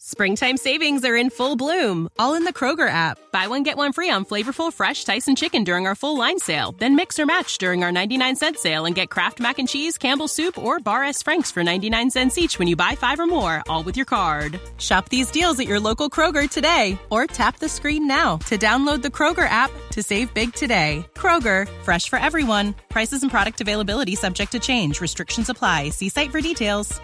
Springtime savings are in full bloom, all in the Kroger app. Buy one, get one free on flavorful, fresh Tyson chicken during our full line sale. Then mix or match during our 99-cent sale and get Kraft Mac and Cheese, Campbell's Soup, or Bar S. Frank's for 99 cents each when you buy 5 or more, all with your card. Shop these deals at your local Kroger today, or tap the screen now to download the Kroger app to save big today. Kroger, fresh for everyone. Prices and product availability subject to change. Restrictions apply. See site for details.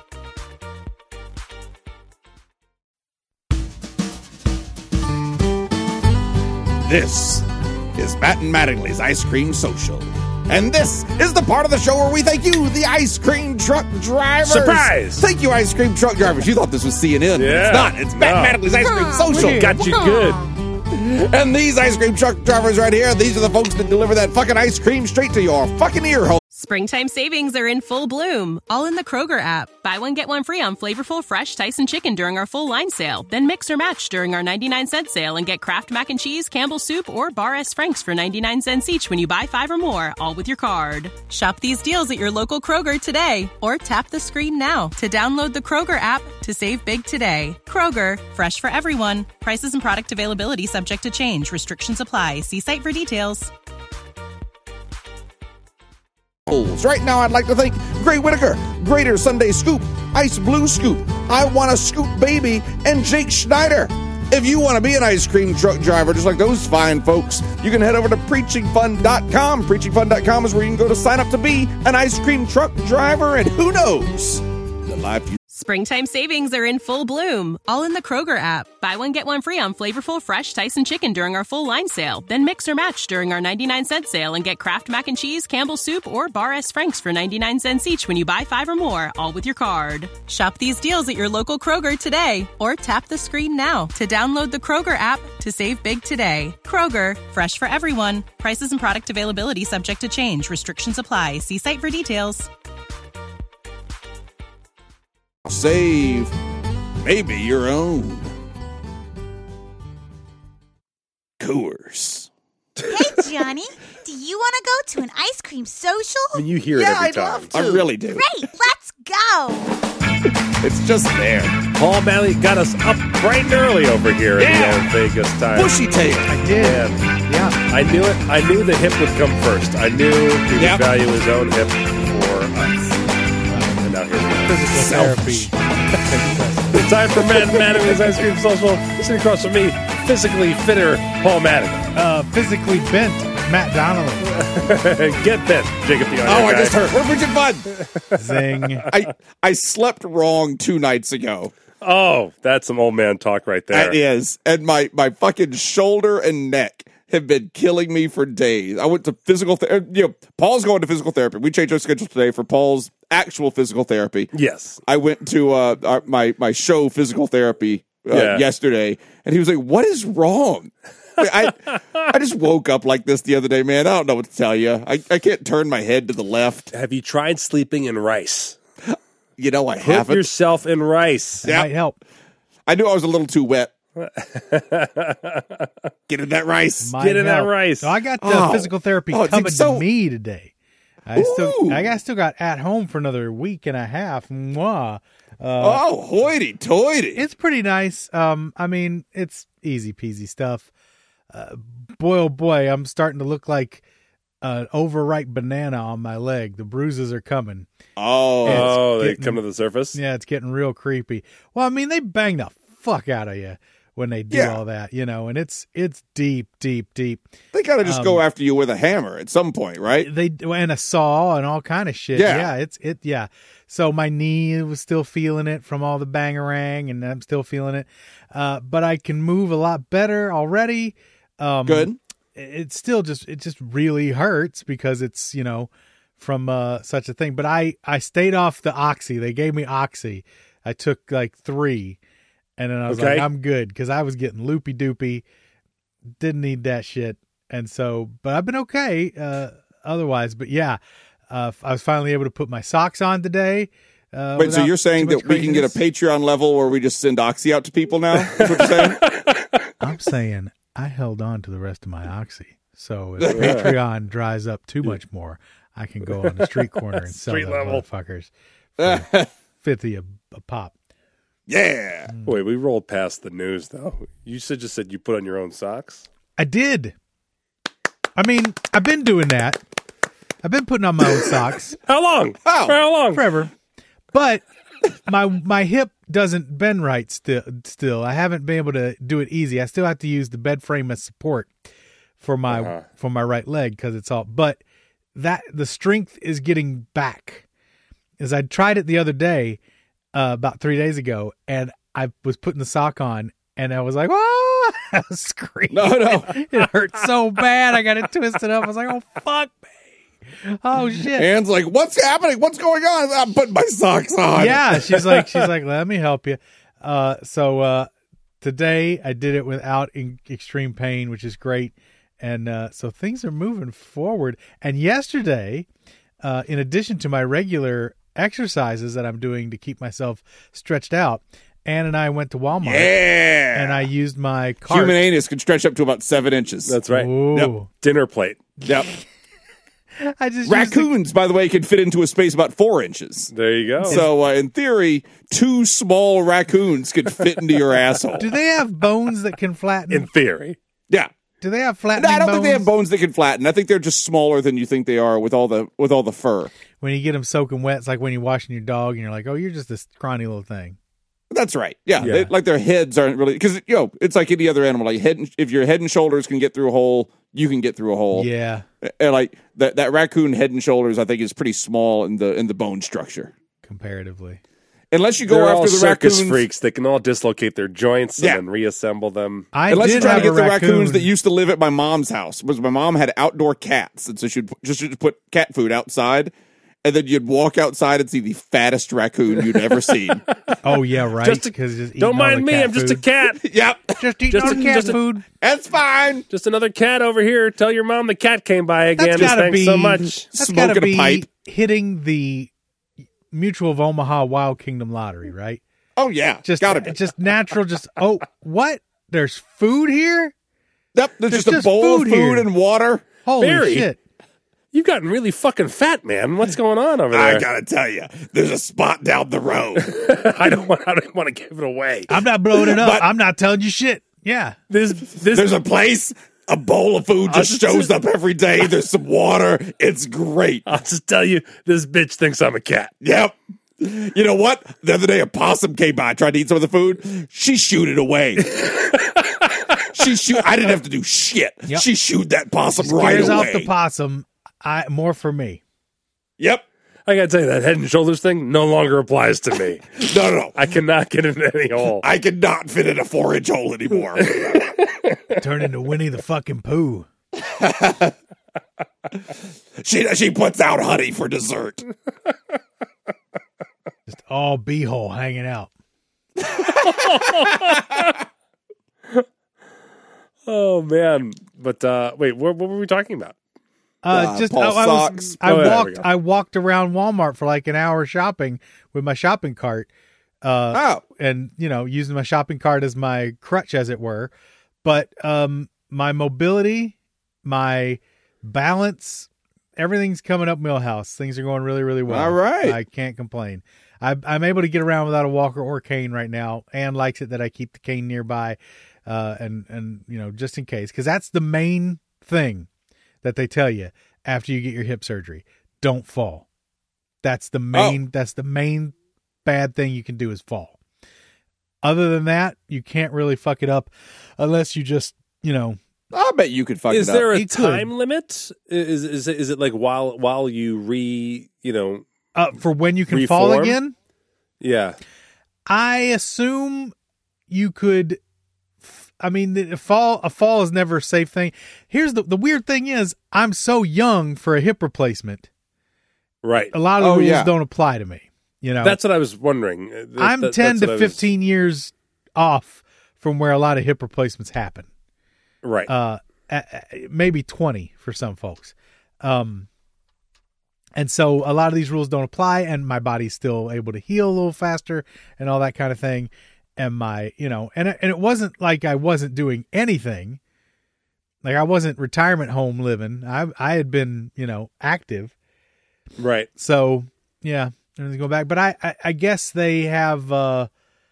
This is Matt and Mattingly's Ice Cream Social. And this is the part of the show where we thank you, the ice cream truck drivers. Surprise! Thank you, ice cream truck drivers. You thought this was CNN. Yeah. It's not. It's Matt and Mattingly's Ice Cream Social. Got you good. And these ice cream truck drivers right here, these are the folks that deliver that fucking ice cream straight to your fucking ear hole. Springtime savings are in full bloom, all in the Kroger app. Buy one, get one free on flavorful, fresh Tyson chicken during our full line sale. Then mix or match during our 99-cent sale and get Kraft Mac and Cheese, Campbell's Soup, or Bar S. Frank's for 99 cents each when you buy 5 or more, all with your card. Shop these deals at your local Kroger today, or tap the screen now to download the Kroger app to save big today. Kroger, fresh for everyone. Prices and product availability subject to change. Restrictions apply. See site for details. Right now, I'd like to thank Gray Whitaker, Greater Sunday Scoop, Ice Blue Scoop, I Want a Scoop Baby, and Jake Schneider. If you want to be an ice cream truck driver just like those fine folks, you can head over to preachingfun.com. Preachingfun.com is where you can go to sign up to be an ice cream truck driver, and who knows, the life you... Springtime savings are in full bloom, all in the Kroger app. Buy one, get one free on flavorful, fresh Tyson chicken during our full line sale. Then mix or match during our 99-cent sale and get Kraft Mac and Cheese, Campbell's Soup, or Bar S. Frank's for 99 cents each when you buy 5 or more, all with your card. Shop these deals at your local Kroger today, or tap the screen now to download the Kroger app to save big today. Kroger, fresh for everyone. Prices and product availability subject to change. Restrictions apply. See site for details. Save maybe your own Coors. Hey, Johnny, do you want to go to an ice cream social? I mean, you hear it every time. I really do. Great, let's go. It's just there. Paul Manley got us up bright and early over here in the old Vegas time. Bushy tail. I did. Man, Yeah. I knew it. I knew the hip would come first. I knew he would value his own hip for us. And now here we go. Physical therapy. It's time for Matt Mattingly's Ice Cream Social. Sitting across from me, physically fitter Paul Mattingly. Physically bent Matt Donnelly. Get bent, Jacob the Oh, I just heard. We're Preaching Fun. Zing. I slept wrong 2 nights ago. Oh, that's some old man talk right there. That is. And my fucking shoulder and neck have been killing me for days. I went to physical therapy. Paul's going to physical therapy. We changed our schedule today for Paul's actual physical therapy. Yes. I went to my show physical therapy yesterday, and he was like, "What is wrong?" I just woke up like this the other day, man. I don't know what to tell you. I can't turn my head to the left. Have you tried sleeping in rice? I Put haven't. yourself in rice. Yeah. Might help. I knew I was a little too wet. Get in that rice. Might in that help. rice. So I got physical therapy it's coming so- to me today. I still got at home for another week and a half. Mwah. Hoity-toity. It's pretty nice. I mean, it's easy peasy stuff. Boy, oh boy, I'm starting to look like an overripe banana on my leg. The bruises are coming. Oh, they getting- come to the surface? Yeah, it's getting real creepy. Well, I mean, they bang the fuck out of you when they do all that, and it's deep, deep, deep. They gotta just go after you with a hammer at some point, right? They and a saw and all kind of shit. Yeah. Yeah. So my knee was still feeling it from all the bangarang, and I'm still feeling it. But I can move a lot better already. Good. It just really hurts because it's from such a thing. But I stayed off the Oxy. They gave me Oxy. I took like 3. And then I was like, I'm good, because I was getting loopy doopy. Didn't need that shit. And so, but I've been okay otherwise. But yeah, I was finally able to put my socks on today. Wait, so you're saying that we can get a Patreon level where we just send Oxy out to people now? That's what you're saying? I'm saying I held on to the rest of my Oxy. So if Patreon dries up too much more, I can go on the street corner and sell those motherfuckers for $50 a pop. Yeah. Wait, we rolled past the news, though. You just said you put on your own socks? I did. I mean, I've been doing that. I've been putting on my own socks. How long? Oh. For how long? Forever. But my hip doesn't bend right still. I haven't been able to do it easy. I still have to use the bed frame as support for my right leg because it's all. But the strength is getting back. As I tried it the other day, about 3 days ago, and I was putting the sock on, and I was like, "Oh!" I was screaming. No. It hurt so bad. I got it twisted up. I was like, "Oh fuck me! Oh shit!" Anne's like, "What's happening? What's going on?" I'm putting my socks on. Yeah, she's like, "Let me help you." So today I did it without extreme pain, which is great, and so things are moving forward. And yesterday, in addition to my regular exercises that I'm doing to keep myself stretched out, Ann and I went to Walmart. Yeah. And I used my cart. Human anus can stretch up to about 7 inches. That's right. Ooh. Yep. Dinner plate. Yep. I just Raccoons, by the way, can fit into a space about 4 inches. There you go. So, in theory, 2 small raccoons could fit into your asshole. Do they have bones that can flatten? In theory. Yeah. Do they have No, flattening I don't bones? think they have bones that can flatten. I think they're just smaller than you think they are with all the fur. When you get them soaking wet, it's like when you're washing your dog and you're like, "Oh, you're just this scrawny little thing." That's right. Yeah. Yeah. Like their heads aren't really because it's like any other animal. Like if your head and shoulders can get through a hole, you can get through a hole. Yeah. And like that raccoon head and shoulders, I think is pretty small in the bone structure. Comparatively. Unless you go They're after all the circus raccoons, freaks. They can all dislocate their joints Yeah. and then reassemble them. unless did you're trying to have get a the raccoons raccoon. that used to live at my mom's house, because my mom had outdoor cats, and so she'd just put cat food outside, and then you'd walk outside and see the fattest raccoon you'd ever seen. Oh yeah, right. Just 'Cause just eating Don't all mind the me. cat I'm just a food. cat. Yep, Just eating Just all a- the cat just a- food. that's fine. Just another cat over here. Tell your mom the cat came by again. That's gotta Thanks be so much. That's Smoking gotta a be pipe. hitting the Mutual of Omaha Wild Kingdom lottery, right? Oh yeah, Just gotta be. just natural. Just what? There's food here. Yep, there's just a just bowl of food food here. and water. Holy Barry. shit! You've gotten really fucking fat, man. What's going on over there? I gotta tell you, there's a spot down the road. I don't want to give it away. I'm not blowing it up. But- I'm not telling you shit. Yeah. This There's a place. A bowl of food just shows up every day. There's some water. It's great. I'll just tell you, this bitch thinks I'm a cat. Yep. You know what? The other day, a possum came by, tried to eat some of the food. She shooed it away. I didn't have to do shit. Yep. She shooed that possum right Scares away. off the possum. More for me. Yep. I gotta tell you, that head and shoulders thing no longer applies to me. No. I cannot get in any hole. I cannot fit in a 4-inch hole anymore. Turn into Winnie the fucking Pooh. She puts out honey for dessert. Just all beehole hanging out. Oh man! But wait, what were we talking about? Paul socks. I walked around Walmart for like an hour shopping with my shopping cart. And using my shopping cart as my crutch, as it were. But my mobility, my balance, everything's coming up Millhouse. Things are going really, really well. All right. I can't complain. I'm able to get around without a walker or cane right now. Ann likes it that I keep the cane nearby, and just in case, because that's the main thing that they tell you after you get your hip surgery. Don't fall. That's the main. That's the main bad thing you can do is fall. Other than that, you can't really fuck it up unless you just I bet you could fuck Is it up. there a He could. time limit? Is it like while you for when you can fall Reform? again? Yeah. I assume you could. I mean, a fall is never a safe thing. Here's the weird thing is, I'm so young for a hip replacement. Right. A lot of the Oh, rules yeah. don't apply to me. That's what I was wondering. I'm 10 to 15 years off from where a lot of hip replacements happen. Right. Maybe 20 for some folks. And so a lot of these rules don't apply, and my body's still able to heal a little faster and all that kind of thing. And and it wasn't like I wasn't doing anything. Like I wasn't retirement home living. I had been, active. right. So yeah, everything's going back. But I guess they have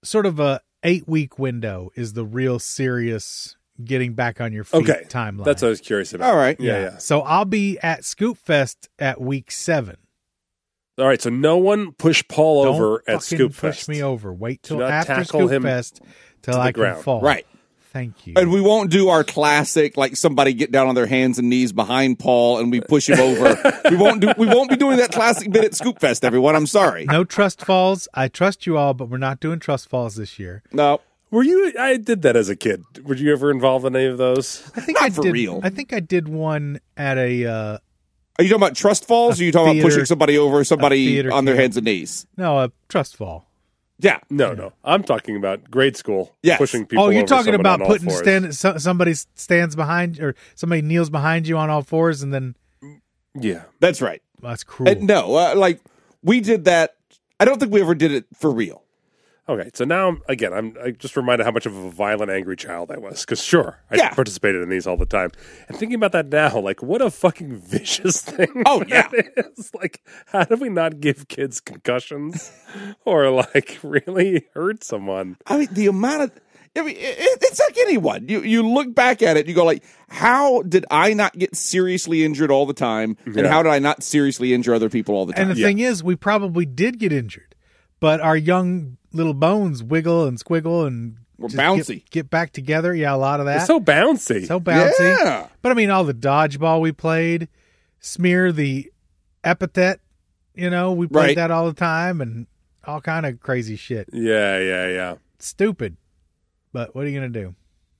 sort of a 8-week window is the real serious getting back on your feet timeline. That's what I was curious about. All right. Yeah. So I'll be at Scoop Fest at week 7. All right, so no one push Paul Don't over at fucking Scoop push Fest. me over. Wait till Do not after tackle Scoop him Fest till to the I can ground. fall. Right. Thank you. And we won't do our classic, like somebody get down on their hands and knees behind Paul and we push him over. We won't be doing that classic bit at Scoop Fest, everyone. I'm sorry. No trust falls. I trust you all, but we're not doing trust falls this year. No. Were you? I did that as a kid. Were you ever involved in any of those? I think Not I for did. real. I think I did one at a. Are you talking about trust falls or are you talking about theater- pushing somebody over, somebody theater on their camp. hands and knees? No, a trust fall. Yeah. No. I'm talking about grade school. Yes. Pushing people. Oh, you're over talking someone about on all putting fours. somebody stands behind or somebody kneels behind you on all fours and then Yeah. That's right. that's cruel. No, like we did that. I don't think we ever did it for real. Okay, so now I just reminded how much of a violent, angry child I was. Because sure, I Yeah. participated in these all the time. And thinking about that now, like, what a fucking vicious thing. Oh, yeah. that is. Like, how do we not give kids concussions or like really hurt someone? I mean, the amount of. I mean, it's like anyone. You look back at it, and you go like, how did I not get seriously injured all the time, and Yeah. how did I not seriously injure other people all the time? And the thing is, we probably did get injured, but our young little bones wiggle and squiggle and We're just bouncy. Get back together. Yeah, a lot of that. It's so bouncy. So bouncy. Yeah. But I mean, all the dodgeball we played, smear the epithet. You know, we played Right. that all the time, and all kind of crazy shit. Yeah. Stupid. But what are you gonna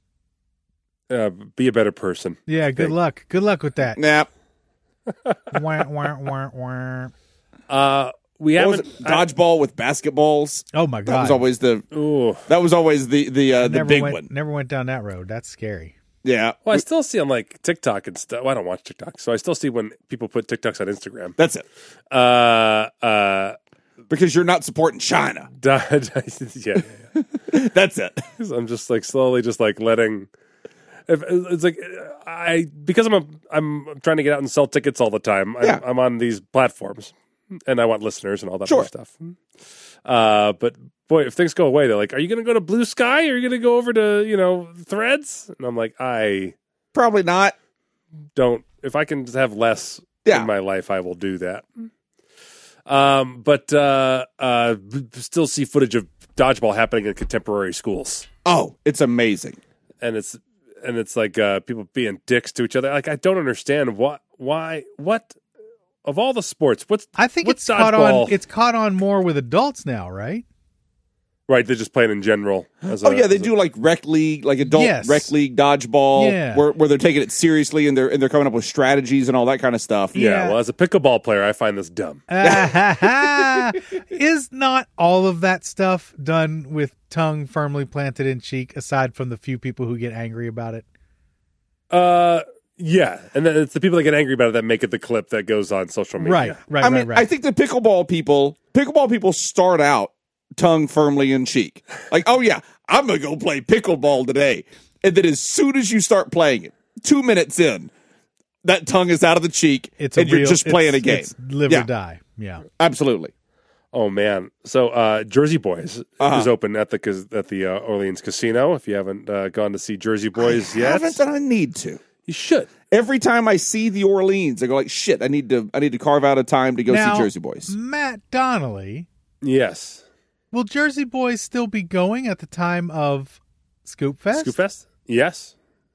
do? Be a better person. Yeah, good luck. Good luck with that. Nah. Wah, wah, wah, wah. We What was haven't. it? Dodgeball with basketballs. Oh my god! That was always the. Ooh. That was always the big one. Never went down that road. That's scary. Yeah. Well, I still see on like TikTok and stuff. Well, I don't watch TikTok, so I still see when people put TikToks on Instagram. That's it. Because you're not supporting China. Yeah. That's it. I'm just like slowly, just like letting. It's like because I'm trying to get out and sell tickets all the time. Yeah. I'm on these platforms, and I want listeners and all that Sure. other stuff. But boy, if things go away, they're like, "Are you going to go to Blue Sky? Or are you going to go over to Threads?" And I'm like, I Probably not. don't. If I can have less Yeah. in my life, I will do that. But still see footage of dodgeball happening in contemporary schools. Oh, it's amazing. And it's like people being dicks to each other. Like, I don't understand what of all the sports, I think what's it's caught dodgeball? on. It's caught on more with adults now, right? Right, they're just playing in general. They They do like rec league, like adult Yes. rec league dodgeball, Yeah. where they're taking it seriously and they're coming up with strategies and all that kind of stuff. Yeah, Yeah. well, as a pickleball player, I find this dumb. Is not all of that stuff done with tongue firmly planted in cheek, aside from the few people who get angry about it? Yeah, and then it's the people that get angry about it that make it the clip that goes on social media. Right. I mean, I think the pickleball people start out tongue firmly in cheek. Like, oh yeah, I'm gonna go play pickleball today. And then as soon as you start playing it, 2 minutes in, that tongue is out of the cheek and you're just playing a game. It's live Yeah. or die. Yeah. Absolutely. Oh man! So Jersey Boys is open at the Orleans Casino. If you haven't gone to see Jersey Boys I yet, haven't, and I need to. you should. Every time I see the Orleans, I go like, shit, I need to carve out a time to go Now, see Jersey Boys. Matt Donnelly, Yes. will Jersey Boys still be going at the time of Scoop Fest? Scoop Fest? Yes.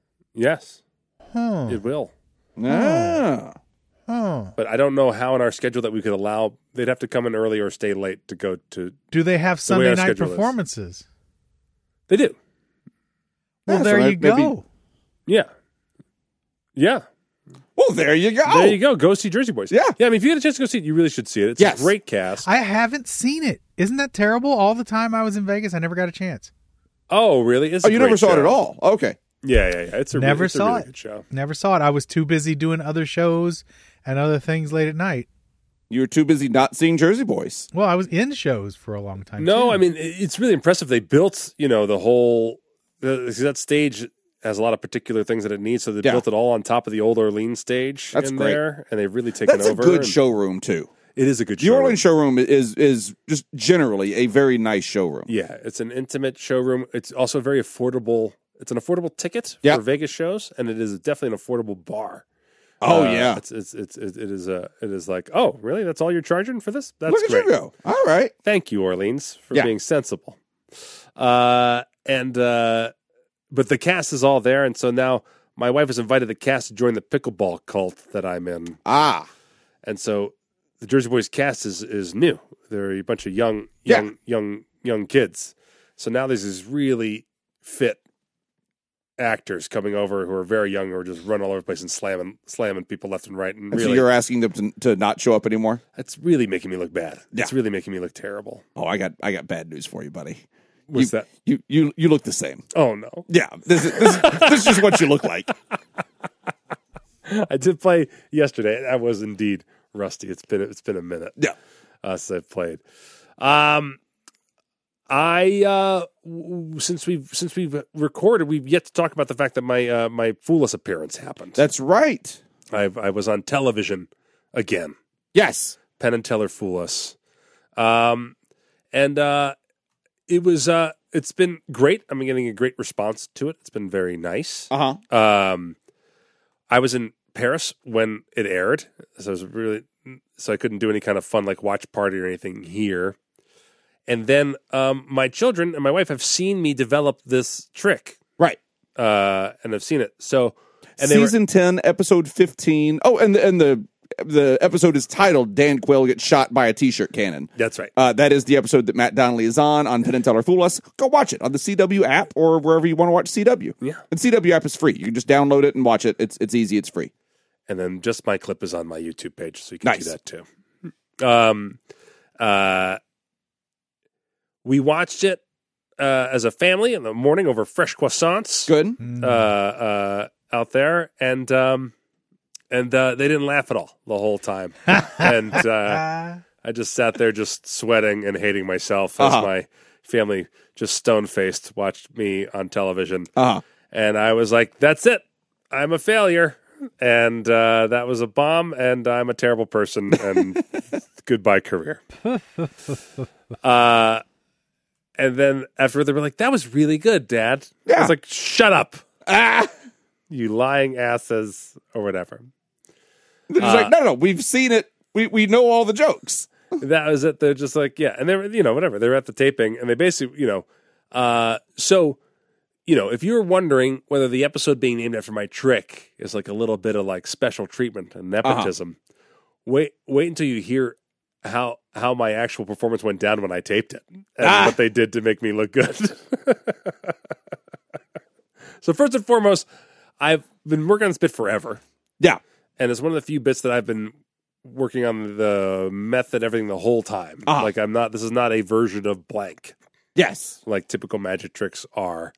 Huh. It will. Ah. Huh. But I don't know how in our schedule that we could allow. They'd have to come in early or stay late to go to. Do they have The way our Sunday night schedule is. performances? They do. Well, Yeah, there so you maybe- go. Yeah. Well, there you go. There you go. Go see Jersey Boys. Yeah. I mean, if you get a chance to go see it, you really should see it. It's Yes. a great cast. I haven't seen it. Isn't that terrible? All the time I was in Vegas, I never got a chance. Oh, really? It's Oh, a you great never saw it show. at all? Okay. Yeah. It's a Never it's a saw really it. good show. Never saw it. I was too busy doing other shows and other things late at night. You were too busy not seeing Jersey Boys. Well, I was in shows for a long time. No, too. I mean it's really impressive. They built, the whole that stage has a lot of particular things that it needs, so they Yeah. built it all on top of the old Orleans stage That's in great. there, and they've really taken That's over. a good and- showroom, too. It is a good The showroom. Orleans showroom is just generally a very nice showroom. Yeah, it's an intimate showroom. It's also very affordable. It's an affordable ticket Yeah. for Vegas shows, and it is definitely an affordable bar. Oh, yeah. it is like, oh, really? That's all you're charging for this? That's Look at great. you go. All right. Thank you, Orleans, for Yeah. being sensible. But the cast is all there, and so now my wife has invited the cast to join the pickleball cult that I'm in. Ah. And so the Jersey Boys cast is new. They're a bunch of young kids. So now there's these really fit actors coming over who are very young, who are just running all over the place and slamming people left and right. And So really, you're asking them to not show up anymore? it's really making me look bad. Yeah. It's really making me look terrible. Oh, I got bad news for you, buddy. What's that? You look the same. Oh no. Yeah. This is just what you look like. I did play yesterday. I was indeed rusty. It's been a minute. Yeah. Since I've played. Since we've recorded, we've yet to talk about the fact that my Foolus appearance happened. That's right. I was on television again. Yes. Penn and Teller Foolus. It was it's been great. I'm getting a great response to it. It's been very nice. Uh-huh. I was in Paris when it aired, so I couldn't do any kind of fun like watch party or anything here. And then my children and my wife have seen me develop this trick, Right. and have seen it. So, and Season 10, episode 15. Oh, and the episode is titled "Dan Quayle Gets Shot by a T-Shirt Cannon." that's right. That is the episode that Matt Donnelly is on Penn and Teller Fool Us. Go watch it on the CW app or wherever you want to watch CW. Yeah. And CW app is free. You can just download it and watch it. It's easy. It's free. And then just my clip is on my YouTube page, so you can Nice. do that too. We watched it as a family in the morning over fresh croissants. Good. Out there, and they didn't laugh at all the whole time, and I just sat there just sweating and hating myself as my family just stone faced watched me on television, and I was like, "That's it, I'm a failure." And that was a bomb, and I'm a terrible person, and goodbye career. And then after they were like, "That was really good, Dad." I Yeah. was like, "Shut up, you lying asses," or whatever. They're just like, no, we've seen it. We know all the jokes. That was it. They're just like, yeah, and they were, whatever. They were at the taping, and they basically, so. If you're wondering whether the episode being named after my trick is like a little bit of like special treatment and nepotism, wait until you hear how my actual performance went down when I taped it and what they did to make me look good. So first and foremost, I've been working on this bit forever, Yeah. and it's one of the few bits that I've been working on the method, everything the whole time. Like this is not a version of blank Yes. like typical magic tricks are.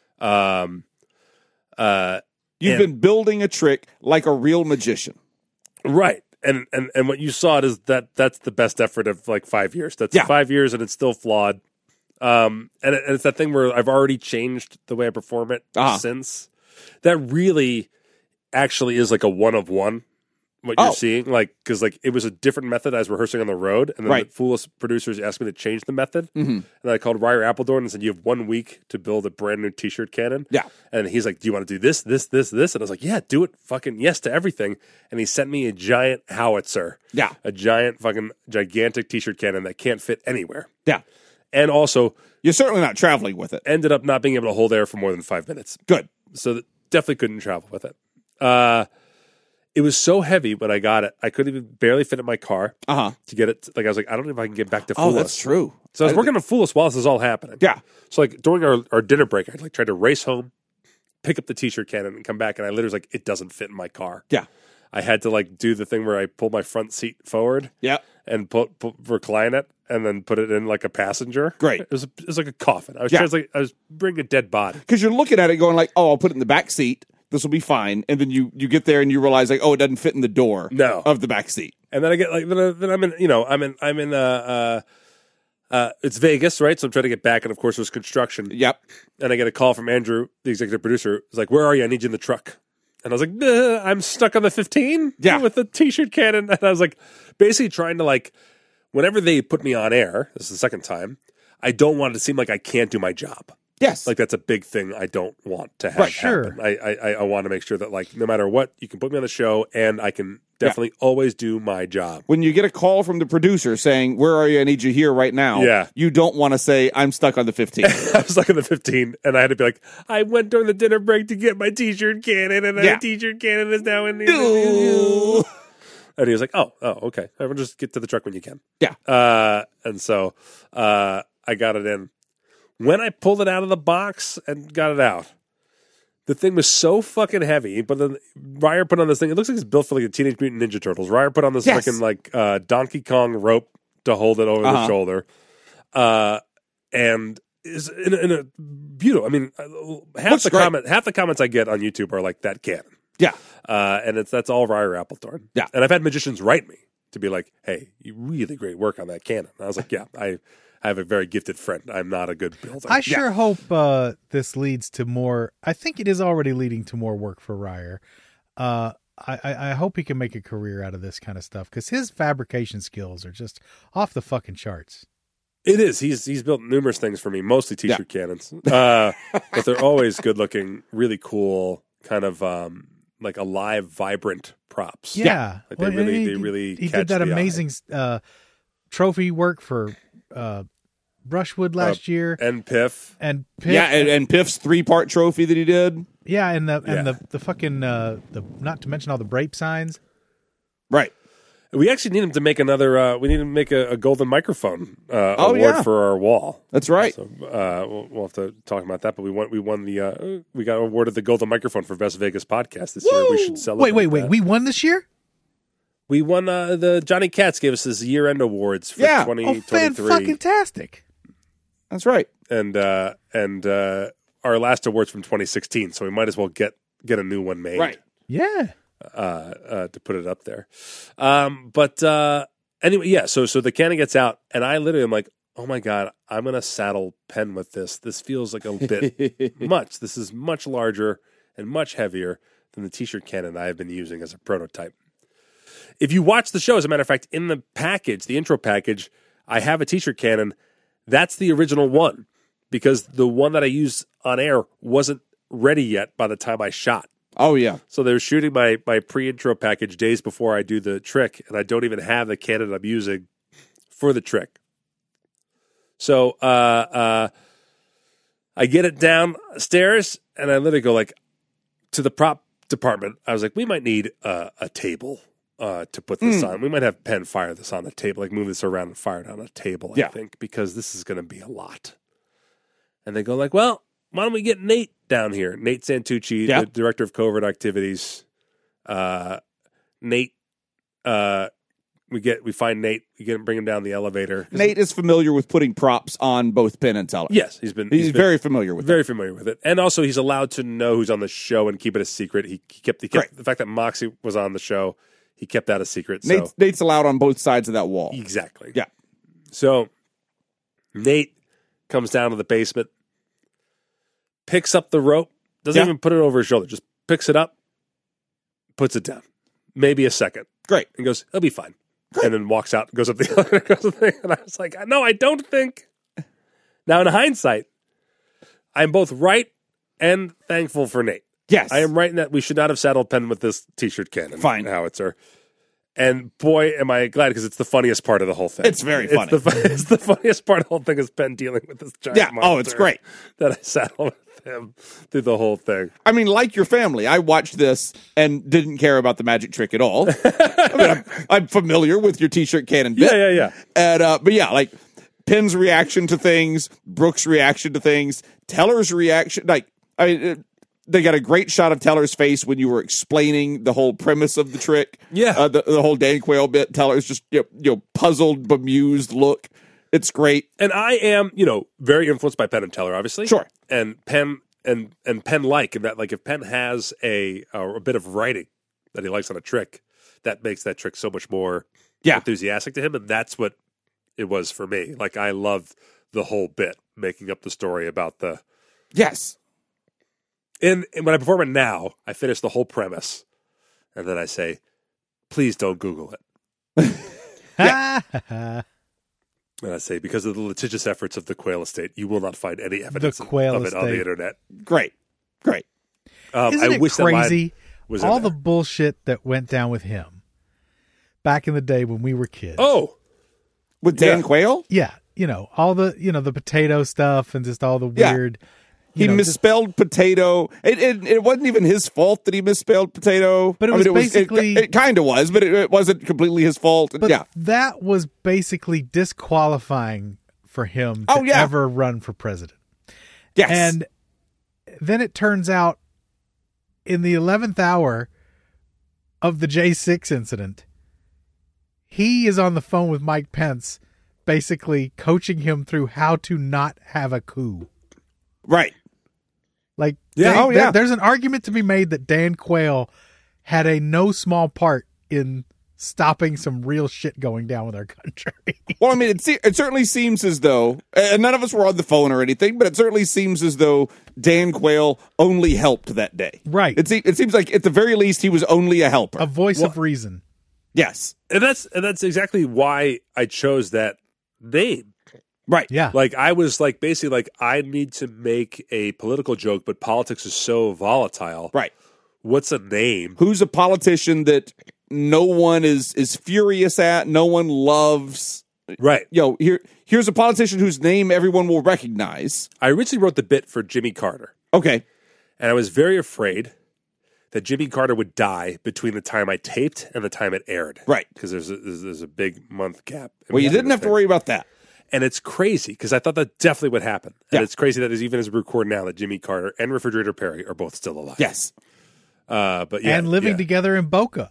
You've been building a trick like a real magician. Right. And what you saw is that's the best effort of like 5 years. That's 5 years and it's still flawed. And it's that thing where I've already changed the way I perform it since. That really actually is like a one of one. What you're seeing, because it was a different method I was rehearsing on the road, and then the Foolish producers asked me to change the method, and I called Ryer Appledorn and said, "You have 1 week to build a brand new T-shirt cannon." Yeah, and he's like, "Do you want to do this, this, this, this?" And I was like, "Yeah, do it, fucking yes to everything." And he sent me a giant howitzer, a giant fucking gigantic T-shirt cannon that can't fit anywhere. Yeah, and also you're certainly not traveling with it. Ended up not being able to hold air for more than 5 minutes. Good, so definitely couldn't travel with it. It was so heavy when I got it, I couldn't even barely fit in my car to get it. Like I was like, I don't know if I can get back to Foolus. Oh, that's true. So I was working on Foolus while this is all happening. Yeah. So during our dinner break, I tried to race home, pick up the T-shirt cannon, and come back. And I literally was like, it doesn't fit in my car. Yeah. I had to do the thing where I pull my front seat forward. Yeah. And recline it, and then put it in like a passenger. Great. It was like a coffin. I was bringing a dead body because you're looking at it going like, oh, I'll put it in the back seat. This will be fine. And then you get there and you realize it doesn't fit in the door of the back seat. And then I get then I'm in it's Vegas, right? So I'm trying to get back, and of course there's construction. Yep. And I get a call from Andrew, the executive producer. He's like, "Where are you? I need you in the truck." And I was like, I'm stuck on the 15 with the T-shirt cannon. And I was like, basically trying to like, whenever they put me on air, this is the second time, I don't want it to seem like I can't do my job. Yes. Like that's a big thing I don't want to have Right, happen. I want to make sure that like no matter what, you can put me on the show and I can definitely always do my job. When you get a call from the producer saying, where are you? I need you here right now. You don't want to say, I'm stuck on the 15. I was stuck on the 15 and I had to be like, I went during the dinner break to get my T-shirt cannon and the T-shirt cannon is now in the... And he was like, oh, okay. Everyone just get to the truck when you can. Yeah. And so I got it in. When I pulled it out of the box and got it out, the thing was so fucking heavy. But then Ryer put on this thing. It looks like it's built for like the Teenage Mutant Ninja Turtles. Ryer put on this freaking like Donkey Kong rope to hold it over the shoulder. And is in a beautiful. I mean, half the comments I get on YouTube are like that cannon. Yeah. And that's all Ryer Applethorne. Yeah. And I've had magicians write me to be like, hey, you really great work on that cannon. And I was like, yeah, I have a very gifted friend. I'm not a good builder. I sure hope this leads to more. I think it is already leading to more work for Ryer. I hope he can make a career out of this kind of stuff because his fabrication skills are just off the fucking charts. It is. He's built numerous things for me, mostly T-shirt cannons. But they're always good looking, really cool, kind of like alive, vibrant props. Yeah. Like they really he catch did that the amazing trophy work for Brushwood last year. And Piff. Yeah, and Piff's 3-part trophy that he did. Yeah, and the fucking not to mention all the Brape signs. Right. We actually need him to make another. We need to make a golden microphone award for our wall. That's right. So we'll have to talk about that. But we won the. We got awarded the golden microphone for Best Vegas podcast this year. We should celebrate. Wait! That. We won this year. We won the Johnny Katz gave us his year-end awards for 2023. Fantastic. That's right. And our last awards from 2016. So we might as well get a new one made. Right. Yeah. To put it up there. But anyway, yeah, so the cannon gets out, and I literally am like, oh my God, I'm going to saddle Penn with this. This feels like a bit much. This is much larger and much heavier than the T-shirt cannon I have been using as a prototype. If you watch the show, as a matter of fact, in the package, the intro package, I have a T-shirt cannon. That's the original one, because the one that I used on air wasn't ready yet by the time I shot. Oh, yeah. So they were shooting my pre-intro package days before I do the trick, and I don't even have the cannon I'm using for the trick. So I get it downstairs, and I literally go like to the prop department. I was like, we might need a table to put this on. We might have Penn fire this on the table, like move this around and fire it on a table, I think, because this is going to be a lot. And they go like, well, why don't we get Nate down here? Nate Santucci, the director of covert activities. Nate, we find Nate. We bring him down the elevator. Nate is familiar with putting props on both Penn and Teller. Yes, he's very familiar with it. And also, he's allowed to know who's on the show and keep it a secret. He kept the fact that Moxie was on the show. He kept that a secret. Nate's allowed on both sides of that wall. Exactly. Yeah. So Nate comes down to the basement, picks up the rope, doesn't even put it over his shoulder, just picks it up, puts it down. Maybe a second. Great. And goes, he'll be fine. Great. And then walks out, goes up the elevator, and I was like, no, I don't think. Now, in hindsight, I'm both right and thankful for Nate. Yes. I am right in that we should not have saddled Penn with this T-shirt cannon. Fine. Howitzer. And boy, am I glad, because it's the funniest part of the whole thing. It's very funny. It's the funniest part of the whole thing is Penn dealing with this giant monster. Oh, it's great. That I saddled with him through the whole thing. I mean, like your family, I watched this and didn't care about the magic trick at all. I mean, I'm familiar with your T-shirt cannon bit. Yeah. And, but yeah, like Penn's reaction to things, Brooks' reaction to things, Teller's reaction, they got a great shot of Teller's face when you were explaining the whole premise of the trick. Yeah. The whole Dan Quayle bit. Teller's just, puzzled, bemused look. It's great. And I am, very influenced by Penn and Teller, obviously. Sure. And Penn and Penn if Penn has a bit of writing that he likes on a trick, that makes that trick so much more enthusiastic to him. And that's what it was for me. Like, I loved the whole bit, making up the story about the... Yes. And when I perform it now, I finish the whole premise, and then I say, "Please don't Google it." And I say, because of the litigious efforts of the Quayle estate, you will not find any evidence of it on the internet. Great. Isn't I it wish crazy? That was all the bullshit that went down with him back in the day when we were kids. Oh, with Dan Quayle? Yeah, all the the potato stuff and just all the weird. He misspelled potato. It wasn't even his fault that he misspelled potato. But it kind of was, but it wasn't completely his fault. But that was basically disqualifying for him to ever run for president. Yes. And then it turns out in the 11th hour of the J6 incident, he is on the phone with Mike Pence, basically coaching him through how to not have a coup. Right. Like, there's an argument to be made that Dan Quayle had a no small part in stopping some real shit going down with our country. Well, I mean, it certainly seems as though, and none of us were on the phone or anything, but it certainly seems as though Dan Quayle only helped that day. Right. It seems like at the very least he was only a helper. A voice of reason. Yes. And that's exactly why I chose that name. Right. Yeah. Like, I was like, basically like, I need to make a political joke, but politics is so volatile. Right. What's a name? Who's a politician that no one is furious at, no one loves? Right. Here's a politician whose name everyone will recognize. I originally wrote the bit for Jimmy Carter. Okay. And I was very afraid that Jimmy Carter would die between the time I taped and the time it aired. Right. Because there's a big month gap. Well, you didn't have to worry about that. And it's crazy because I thought that definitely would happen. And it's crazy that even as we record now that Jimmy Carter and Refrigerator Perry are both still alive. Yes. But and living together in Boca.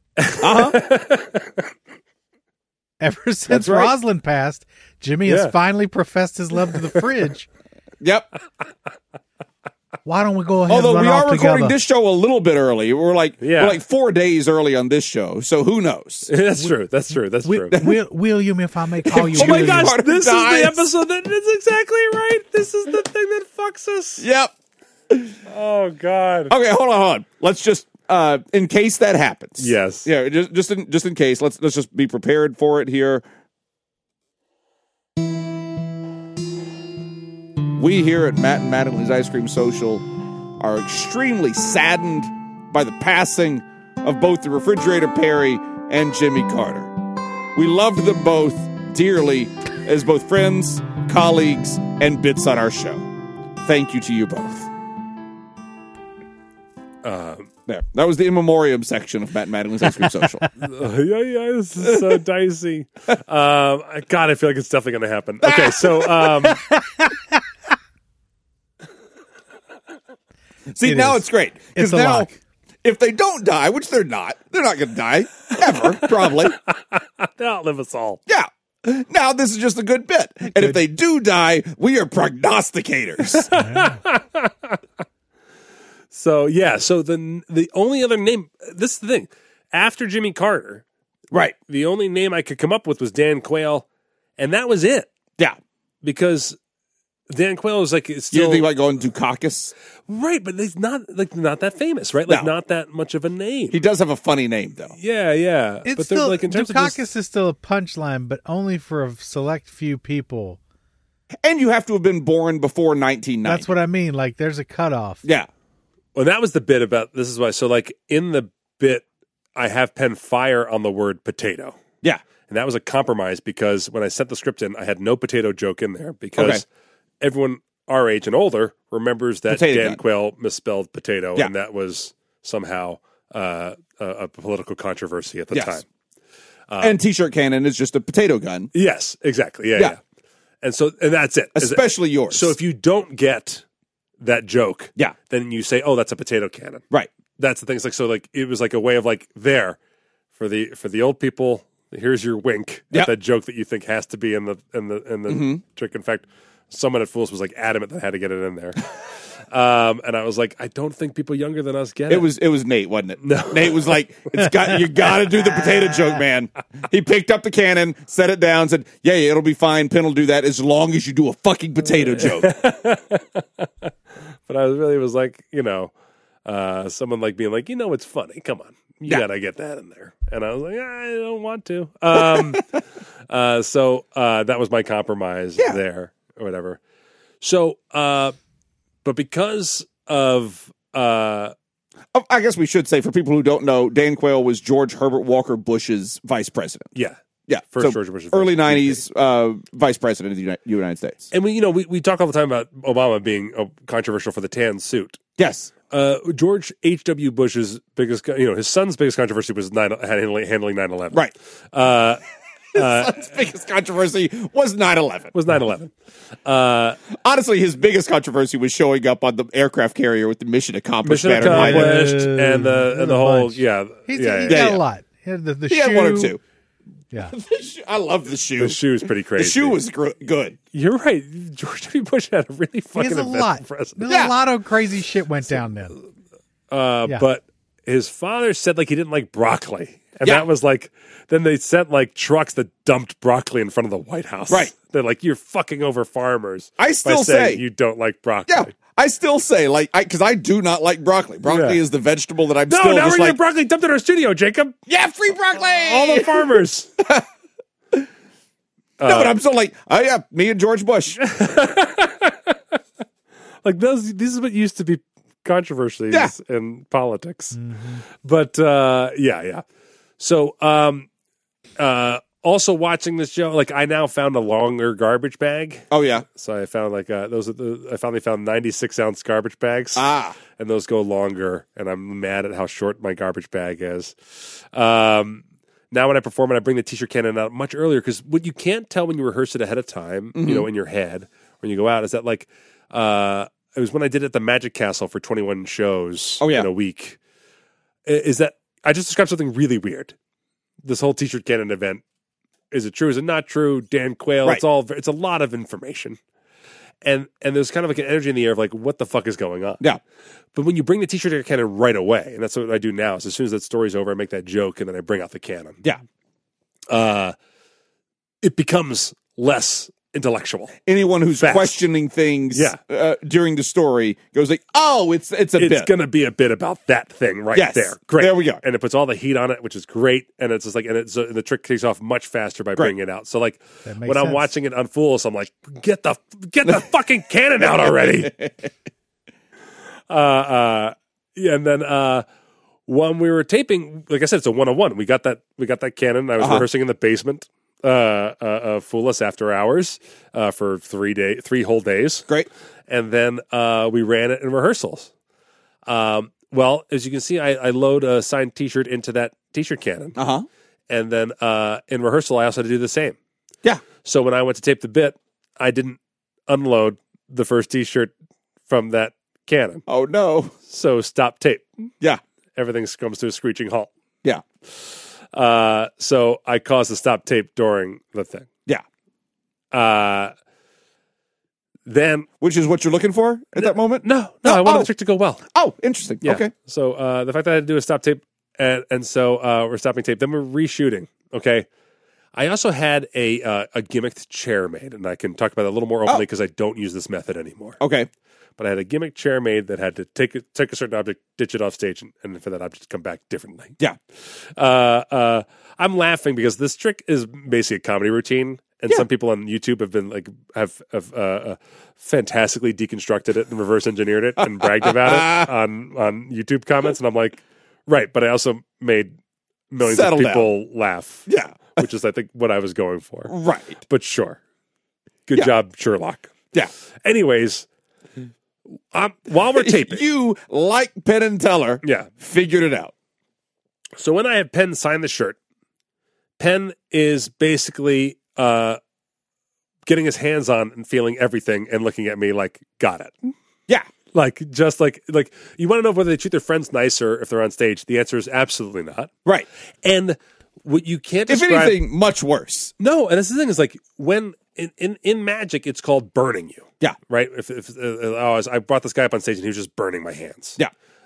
Ever since Roslyn passed, Jimmy has finally professed his love to the fridge. Yep. Why don't we go ahead Although and run we are off recording together? this show a little bit early. We're like 4 days early on this show, so who knows? That's true. William, if I may call you Oh William. my gosh, this is the episode that is exactly right. This is the thing that fucks us. Yep. Oh, God. Okay, hold on. Let's just, in case that happens. Yes. Yeah, just in case. Let's just be prepared for it here. We here at Matt and Madeline's Ice Cream Social are extremely saddened by the passing of both the Refrigerator Perry and Jimmy Carter. We loved them both dearly as both friends, colleagues, and bits on our show. Thank you to you both. There. That was the in memoriam section of Matt and Madeline's Ice Cream Social. This is so dicey. God, I feel like it's definitely going to happen. Okay, so... See, now it's great. Because now, if they don't die, which they're not going to die, ever, probably. They'll outlive us all. Yeah. Now this is just a good bit. And if they do die, we are prognosticators. So the only other name, this is the thing, after Jimmy Carter, right? The only name I could come up with was Dan Quayle, and that was it. Yeah, because Dan Quayle was like still. You didn't think about going to Dukakis, right? But he's not that famous, right? Like not that much of a name. He does have a funny name though. Yeah. It's but still like in terms Dukakis of is still a punchline, but only for a select few people. And you have to have been born before 1990. That's what I mean. Like, there's a cutoff. Yeah. Well, that was the bit about, this is why. So, like, in the bit, I have pen fire on the word potato. Yeah. And that was a compromise because when I sent the script in, I had no potato joke in there because everyone our age and older remembers that Dan Quayle misspelled potato, and that was somehow a political controversy at the time. And T-shirt cannon is just a potato gun. Yes, exactly. Yeah. And that's it. Especially yours. So if you don't get that joke, then you say, "Oh, that's a potato cannon." Right. That's the thing. It's like, so like it was like a way of like there for the old people. Here's your wink at that joke that you think has to be in the trick. In fact, someone at Fools was like adamant that I had to get it in there. And I was like, I don't think people younger than us get it. It was Nate, wasn't it? No. Nate was like, you got to do the potato joke, man. He picked up the cannon, set it down, said, yeah, it'll be fine. Penn will do that as long as you do a fucking potato joke. But I was like, someone like being like, it's funny. Come on. You gotta get that in there. And I was like, I don't want to. So that was my compromise there or whatever. So, but because of, I guess we should say, for people who don't know, Dan Quayle was George Herbert Walker Bush's vice president. Yeah. First George Bush's early 90s vice president of the United States. And we talk all the time about Obama being controversial for the tan suit. Yes. George H.W. Bush's biggest, his son's biggest controversy was handling 9/11. Right. His son's biggest controversy was 9/11. Honestly, his biggest controversy was showing up on the aircraft carrier with the mission accomplished. And the whole, He got a lot. He had the he shoe. had one or two. Yeah. I love the shoe. The shoe is pretty crazy. The shoe was good. You're right. George W. Bush had a really fucking eventful president. There's a lot of crazy shit went down then. But his father said he didn't like broccoli. And that was then they sent trucks that dumped broccoli in front of the White House. Right. They're like, you're fucking over farmers. I still say you don't like broccoli. Yeah. I still say, because I do not like broccly. Broccoli is the vegetable that I'm still now just we're getting broccoli dumped in our studio, Jacob. Yeah, free broccoli! All the farmers. No, but I'm still me and George Bush. These is what used to be controversies in politics. Mm-hmm. But, yeah. So, also watching this show, I now found a longer garbage bag. Oh yeah. So I found I finally found 96-ounce garbage bags. Ah. And those go longer, and I'm mad at how short my garbage bag is. Now when I perform it, I bring the t-shirt cannon out much earlier, because what you can't tell when you rehearse it ahead of time, in your head, when you go out, is that it was when I did it at the Magic Castle for 21 shows in a week, is that I just described something really weird. This whole t-shirt cannon event. Is it true? Is it not true? Dan Quayle. Right. It's a lot of information. And there's kind of an energy in the air of what the fuck is going on? Yeah. But when you bring the t-shirt cannon right away, and that's what I do now, is as soon as that story's over, I make that joke and then I bring out the cannon. Yeah. It becomes less intellectual. Anyone who's questioning things during the story goes oh, it's a bit. It's going to be a bit about that thing there. Great. There we go. And it puts all the heat on it, which is great. And it's just and the trick takes off much faster by bringing it out. So when I'm watching it unfold, I'm like, get the fucking cannon out already. And then when we were taping, like I said, it's a 101. We got that cannon. I was rehearsing in the basement. Fool Us After Hours for 3 whole days. Great. And then we ran it in rehearsals. Well, as you can see, I load a signed t-shirt into that t-shirt cannon. And then in rehearsal, I also had to do the same. Yeah. So when I went to tape the bit, I didn't unload the first t-shirt from that cannon. Oh, no. So stop tape. Yeah. Everything comes to a screeching halt. Yeah. So I caused the stop tape during the thing. Yeah. Then, which is what you're looking for at that moment? No, I wanted the trick to go well. Oh, interesting. Yeah. Okay. So the fact that I had to do a stop tape, and so we're stopping tape. Then we're reshooting. Okay. I also had a gimmicked chair made, and I can talk about it a little more openly because I don't use this method anymore. Okay. But I had a gimmick chair made that had to take a certain object, ditch it off stage, and for that object to come back differently. Yeah. I'm laughing because this trick is basically a comedy routine, and some people on YouTube have been have fantastically deconstructed it and reverse engineered it and bragged about it on YouTube comments, and I'm like, right, but I also made millions of people laugh. Yeah. Which is, I think, what I was going for. Right. But sure. Good job, Sherlock. Yeah. Anyways, while we're taping. You, like Penn and Teller, figured it out. So when I have Penn sign the shirt, Penn is basically getting his hands on and feeling everything and looking at me like, got it. Yeah. Just like you want to know whether they treat their friends nicer if they're on stage. The answer is absolutely not. Right. And what you can't describe... If anything, much worse. No, and this is the thing, is when in magic, it's called burning you. Yeah. Right? If I brought this guy up on stage and he was just burning my hands. Yeah.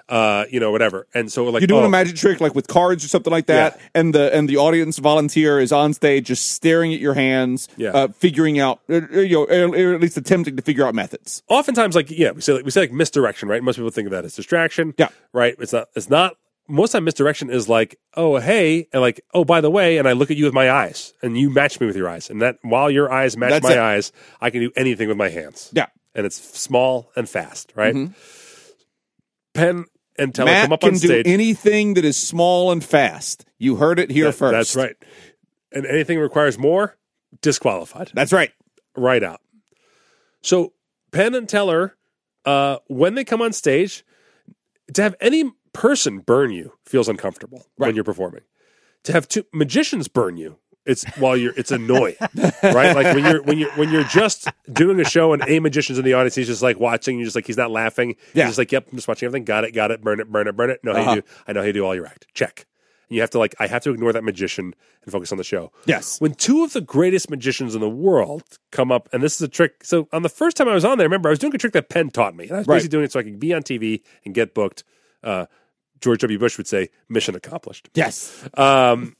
whatever. And so like you're doing a magic trick like with cards or something like that, and the audience volunteer is on stage just staring at your hands, figuring out, or at least attempting to figure out methods. Oftentimes, we say misdirection, right? Most people think of that as distraction, right? It's not. Most of the time, misdirection is like, oh, hey, and like, oh, by the way, and I look at you with my eyes, and you match me with your eyes, and that while your eyes match my eyes, I can do anything with my hands. Yeah, and it's small and fast, right? Mm-hmm. Penn and Teller Matt come up on stage. can do anything that is small and fast. You heard it here first. That's right. And anything requires more, disqualified. That's right. Right out. So Penn and Teller, when they come on stage, to have any person burn you feels uncomfortable when you're performing. To have two magicians burn you, it's annoying, right? Like when you're just doing a show and a magician's in the audience, he's just like watching, you just like he's not laughing. He's just like, yep, I'm just watching everything. Got it, burn it. No, how you do. I know how you do all your act. Check. And you have to I have to ignore that magician and focus on the show. Yes. When two of the greatest magicians in the world come up, and this is a trick. So on the first time I was on there, remember I was doing a trick that Penn taught me, and I was basically doing it so I could be on TV and get booked. George W. Bush would say, mission accomplished. Yes. But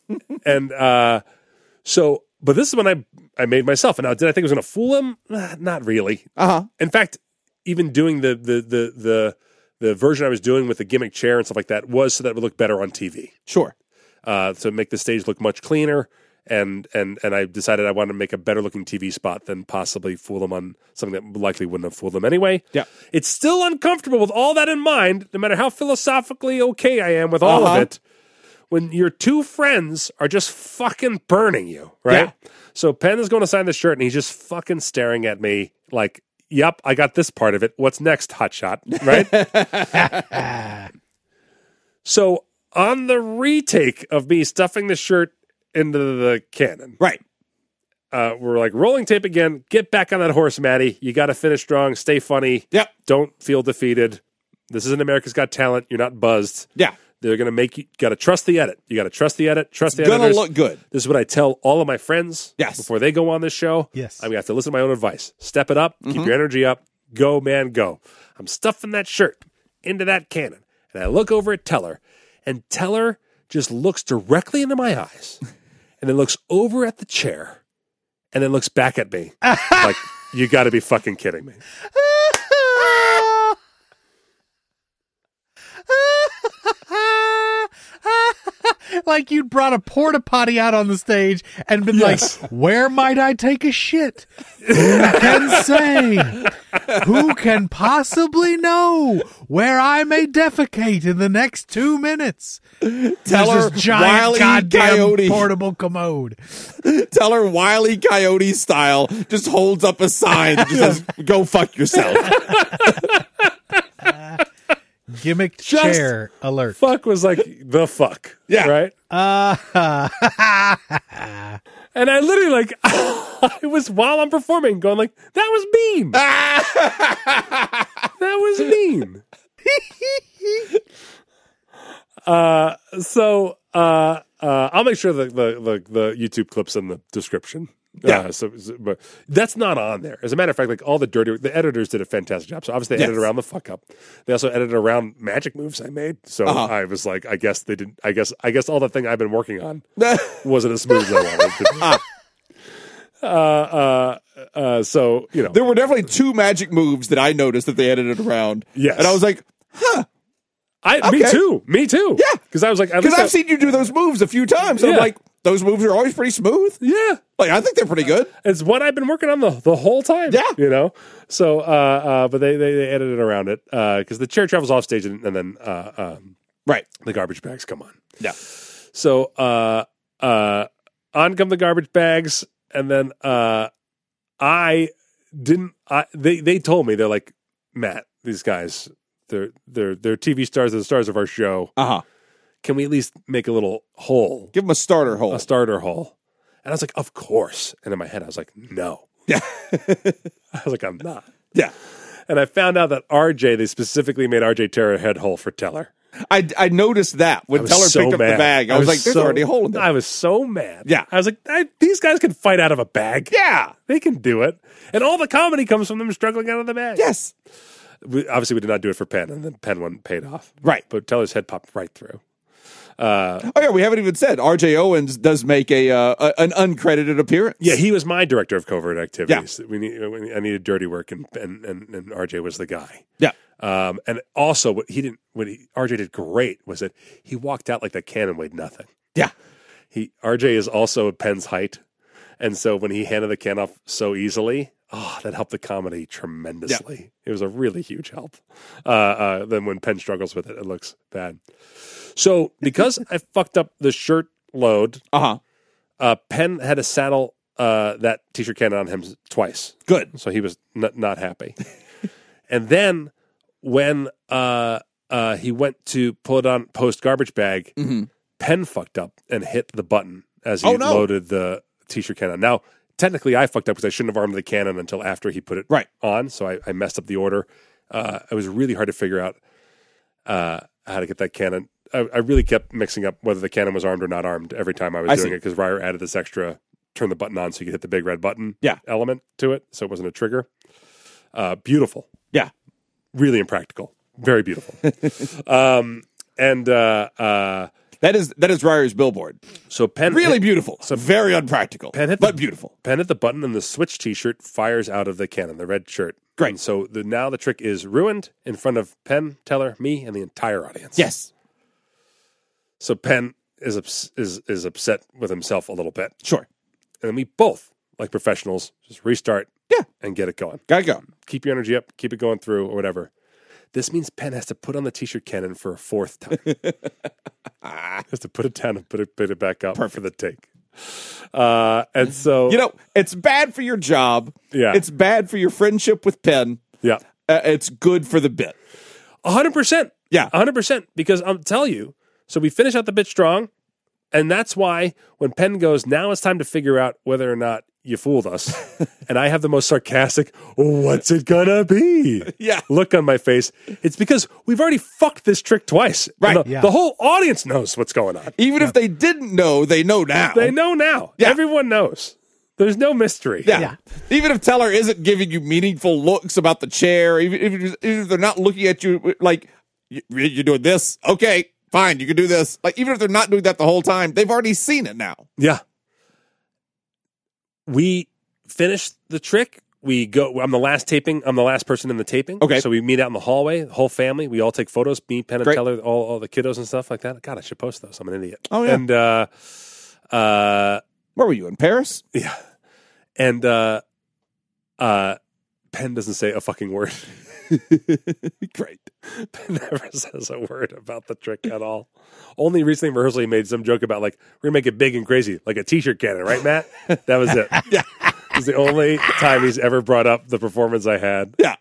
this is when I made myself. And now, did I think I was going to fool him? Not really. In fact, even doing the version I was doing with the gimmick chair and stuff like that was so that it would look better on TV. Sure. So make the stage look much cleaner. And I decided I wanted to make a better looking TV spot than possibly fool them on something that likely wouldn't have fooled them anyway. Yeah. It's still uncomfortable with all that in mind, no matter how philosophically okay I am with all of it, when your two friends are just fucking burning you, right? Yeah. So Penn is going to sign the shirt and he's just fucking staring at me like, yep, I got this part of it. What's next, hotshot, right? So on the retake of me stuffing the shirt into the cannon. Right. We're like, rolling tape again. Get back on that horse, Maddie. You got to finish strong. Stay funny. Yep. Don't feel defeated. This isn't America's Got Talent. You're not buzzed. Yeah. They're going to make you got to trust the edit. You got to trust the edit. Trust the editors. It's going to look good. This is what I tell all of my friends before they go on this show. Yes. I have to listen to my own advice. Step it up. Keep your energy up. Go, man, go. I'm stuffing that shirt into that cannon. And I look over at Teller, and Teller just looks directly into my eyes. And then looks over at the chair, and then looks back at me like, you got to be fucking kidding me. Like you'd brought a porta potty out on the stage and been like, where might I take a shit? Who can say? Who can possibly know where I may defecate in the next 2 minutes? Teller, this giant goddamn portable commode. Teller, Wile E. Coyote style, just holds up a sign that just says, go fuck yourself. Gimmick chair alert. Fuck was like the fuck. Yeah. Right? And I literally it was while I'm performing going like, that was mean. That was mean. I'll make sure that the YouTube clip's in the description. Yeah. But that's not on there. As a matter of fact, all the editors did a fantastic job. So obviously they edited around the fuck up. They also edited around magic moves I made. So I was like, I guess they didn't. I guess all the thing I've been working on wasn't as smooth as I wanted. So there were definitely 2 magic moves that I noticed that they edited around. Yes, and I was like, huh. Me too. Yeah, because I was like, because I've seen you do those moves a few times. And I'm like, those moves are always pretty smooth. Yeah, I think they're pretty good. It's what I've been working on the whole time. Yeah, So, but they edited around it because the chair travels off stage and then the garbage bags come on. Yeah. So on come the garbage bags, and then they told me, they're like, Matt, these guys. They're TV stars. They're the stars of our show. Can we at least make a little hole? Give them a starter hole. A starter hole. And I was like, of course. And in my head, I was like, no. Yeah. I was like, I'm not. Yeah. And I found out that they specifically made RJ tear a head hole for Teller. I noticed that when Teller picked up the bag. I was like, there's already a hole in there. I was so mad. Yeah. I was like, these guys can fight out of a bag. Yeah. They can do it. And all the comedy comes from them struggling out of the bag. Yes. Obviously, we did not do it for Penn, and then Penn one paid off. Right. But Teller's head popped right through. We haven't even said R.J. Owens does make an uncredited appearance. Yeah, he was my director of covert activities. Yeah. I needed dirty work, and R.J. was the guy. Yeah. And also, what R.J. did great was that he walked out like that cannon weighed nothing. Yeah. R.J. is also Penn's height, and so when he handed the can off so easily, that helped the comedy tremendously. Yeah. It was a really huge help. Then when Penn struggles with it, it looks bad. So because I fucked up the shirt load, Penn had to saddle that t-shirt cannon on him twice. Good. So he was not happy. And then when he went to pull it on post garbage bag, Penn fucked up and hit the button as he loaded the t-shirt cannon. Now, technically, I fucked up because I shouldn't have armed the cannon until after he put it on. So I messed up the order. It was really hard to figure out how to get that cannon. I really kept mixing up whether the cannon was armed or not armed every time I was doing it because Ryer added this extra turn the button on so you could hit the big red button element to it, so it wasn't a trigger. Beautiful. Yeah. Really impractical. Very beautiful. That is Ryer's billboard. So Penn really beautiful. So very unpractical. But beautiful. Penn hit the button and the switch t-shirt fires out of the cannon, the red shirt. Great. And so now the trick is ruined in front of Penn, Teller, me, and the entire audience. Yes. So Penn is upset with himself a little bit. Sure. And then we both, like professionals, just restart and get it going. Gotta go. Keep your energy up, keep it going through, or whatever. This means Penn has to put on the t-shirt cannon for a fourth time. Has to put it down and put it back up for the take. And so... it's bad for your job. Yeah. It's bad for your friendship with Penn. Yeah. It's good for the bit. 100%. Yeah. 100%. Because I'll tell you, so we finish out the bit strong, and that's why when Penn goes, now it's time to figure out whether or not you fooled us. And I have the most sarcastic, what's it gonna be? Look on my face. It's because we've already fucked this trick twice. Right. The whole audience knows what's going on. Even if they didn't know, they know now. They know now. Yeah. Everyone knows. There's no mystery. Yeah. Even if Teller isn't giving you meaningful looks about the chair, even if they're not looking at you like, you're doing this, okay, fine, you can do this. Like, even if they're not doing that the whole time, they've already seen it now. Yeah. We finish the trick. We go. I'm the last taping. I'm the last person in the taping. Okay. So we meet out in the hallway, the whole family. We all take photos. Me, Penn, and Teller, all the kiddos and stuff like that. God, I should post those. I'm an idiot. Oh, yeah. And where were you, in Paris? Yeah. And Penn doesn't say a fucking word. Great. Penn never says a word about the trick at all. Only recently in rehearsal he made some joke about, like, we're going to make it big and crazy, like a t-shirt cannon, right, Matt? That was it. Yeah. It was the only time he's ever brought up the performance I had. Yeah.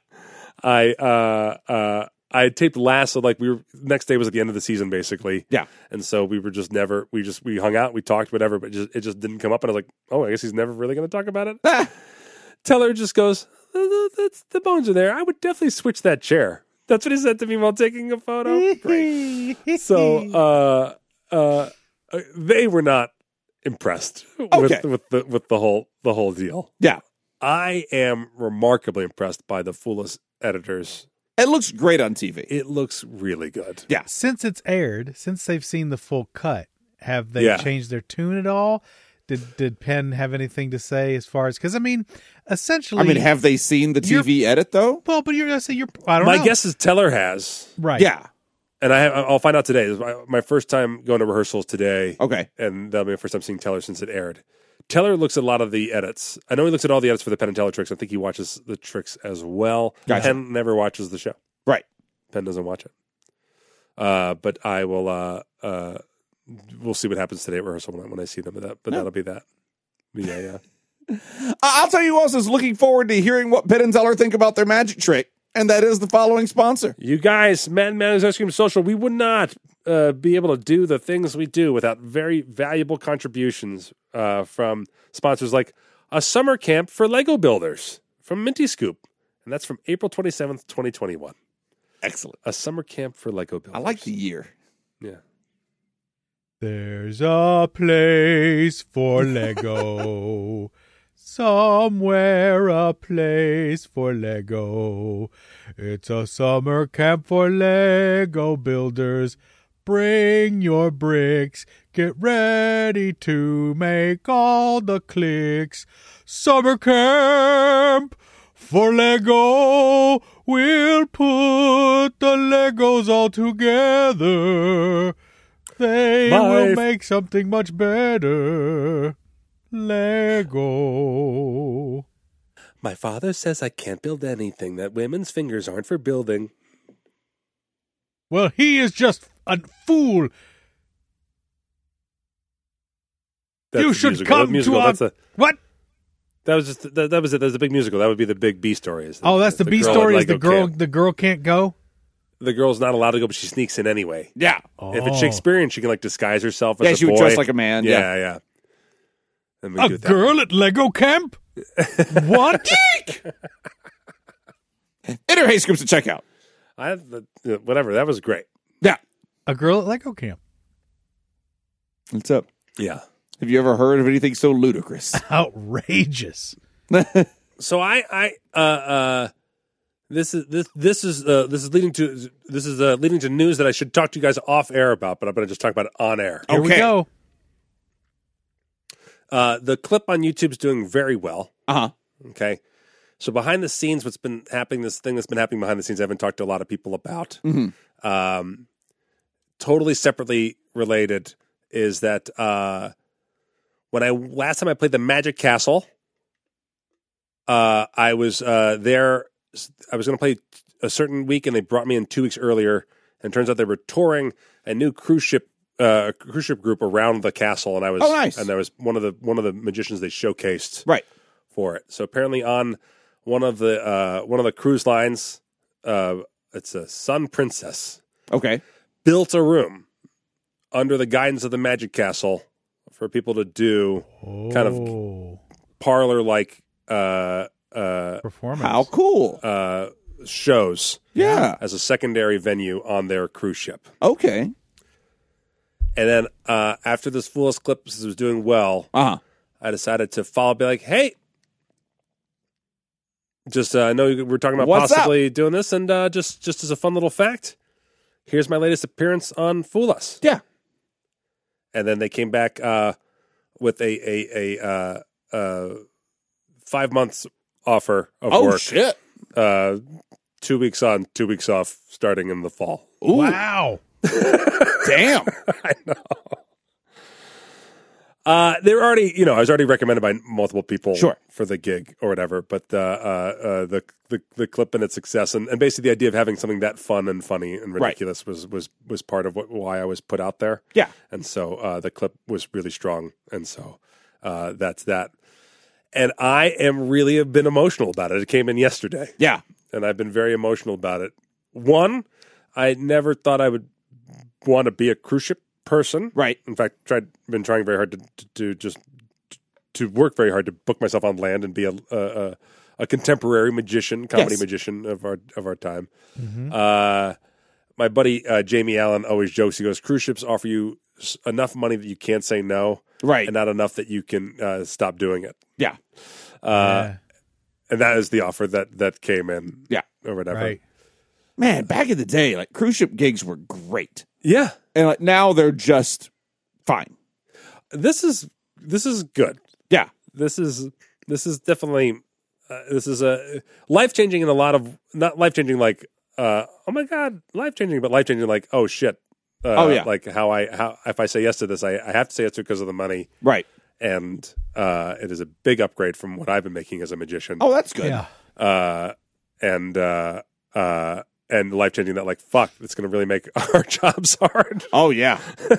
I taped last, so like next day was at the end of the season, basically. Yeah. And so we were just never, we hung out, we talked, whatever, but it just didn't come up. And I was like, oh, I guess he's never really going to talk about it. Teller just goes, the bones are there. I would definitely switch that chair. That's what he said to me while taking a photo. Great. So they were not impressed with the whole deal. Yeah. I am remarkably impressed by the Foolish editors. It looks great on TV. It looks really good. Yeah. Since it's aired, since they've seen the full cut, have they changed their tune at all? Did Penn have anything to say as far as, because I mean, essentially, have they seen the TV edit though? Well, but you're gonna say I don't know. My guess is Teller has. Right. Yeah. And I'll find out today. This is my first time going to rehearsals today. Okay. And that'll be my first time seeing Teller since it aired. Teller looks at a lot of the edits. I know he looks at all the edits for the Penn and Teller tricks. I think he watches the tricks as well. Gotcha. Penn never watches the show. Right. Penn doesn't watch it. But I will. We'll see what happens today at rehearsal when I see them. But that'll be that. Yeah. I'll tell you who else is looking forward to hearing what Penn and Teller think about their magic trick, and that is the following sponsor. You guys, Mad Manners Ice Cream Social, we would not be able to do the things we do without very valuable contributions from sponsors like a summer camp for Lego builders from Minty Scoop. And that's from April 27th, 2021. Excellent. A summer camp for Lego builders. I like the year. Yeah. There's a place for Lego Somewhere a place for Lego. It's a summer camp for Lego builders. Bring your bricks. Get ready to make all the clicks. Summer camp for Lego. We'll put the Legos all together. They will make something much better. Lego. My father says I can't build anything, that women's fingers aren't for building. Well, he is just a fool. That's you should come to our... What? That was just that was it. That was the big musical. That would be the big B story. That's the B story. Is the girl? The girl can't go. The girl's not allowed to go, but she sneaks in anyway. Yeah. If it's Shakespearean, she can like disguise herself as a boy. Yeah, she would dress like a man. Yeah. A girl at Lego camp? What? Enter Hey Scoops to check out. Whatever. That was great. Yeah. A girl at Lego camp. What's up? Yeah. Have you ever heard of anything so ludicrous? Outrageous. So this is leading to news that I should talk to you guys off air about, but I'm going to just talk about it on air. Here we go. The clip on YouTube's doing very well. Okay. So behind the scenes, what's been happening? This thing that's been happening behind the scenes, I haven't talked to a lot of people about. Totally separately related is that last time I played the Magic Castle, I was there. I was going to play a certain week, and they brought me in 2 weeks earlier. And it turns out they were touring a new cruise ship group around the castle, and I was nice. And I was one of the magicians they showcased for it. So apparently on one of the cruise lines, it's a Sun Princess. Okay. Built a room under the guidance of the Magic Castle for people to do kind of parlor-like performance. How cool. Shows. Yeah. As a secondary venue on their cruise ship. Okay. And then after this Foolish clip was doing well, I decided to follow, be like, hey, just I know we're talking about possibly doing this, and just as a fun little fact, here's my latest appearance on Fool Us. Yeah. And then they came back with a 5 months offer of work. Oh, shit. 2 weeks on, 2 weeks off, starting in the fall. Ooh. Wow. Damn. I know. They were already, I was already recommended by multiple people for the gig or whatever, but the clip and its success and basically the idea of having something that fun and funny and ridiculous was part of why I was put out there. Yeah. And so the clip was really strong. And so that's that. And I am really have been emotional about it. It came in yesterday. Yeah. And I've been very emotional about it. One, I never thought I would want to be a cruise ship person. Right. In fact, been trying very hard to work very hard to book myself on land and be a contemporary magician, comedy magician of our time. Mm-hmm. My buddy Jamie Allen always jokes. He goes, "Cruise ships offer you enough money that you can't say no, right, and not enough that you can stop doing it." Yeah. And that is the offer that came in. Yeah. Or whatever. Right. Man, back in the day, like cruise ship gigs were great. Yeah. And like now they're just fine. This is good. Yeah. This is definitely this is a life-changing in a lot of, not life-changing like oh my god, life-changing, but life-changing like, oh shit. Like how if I say yes to this, I have to say yes because of the money. Right. And it is a big upgrade from what I've been making as a magician. Oh, that's good. Yeah. And life-changing that, like, fuck, it's going to really make our jobs hard. Oh, yeah.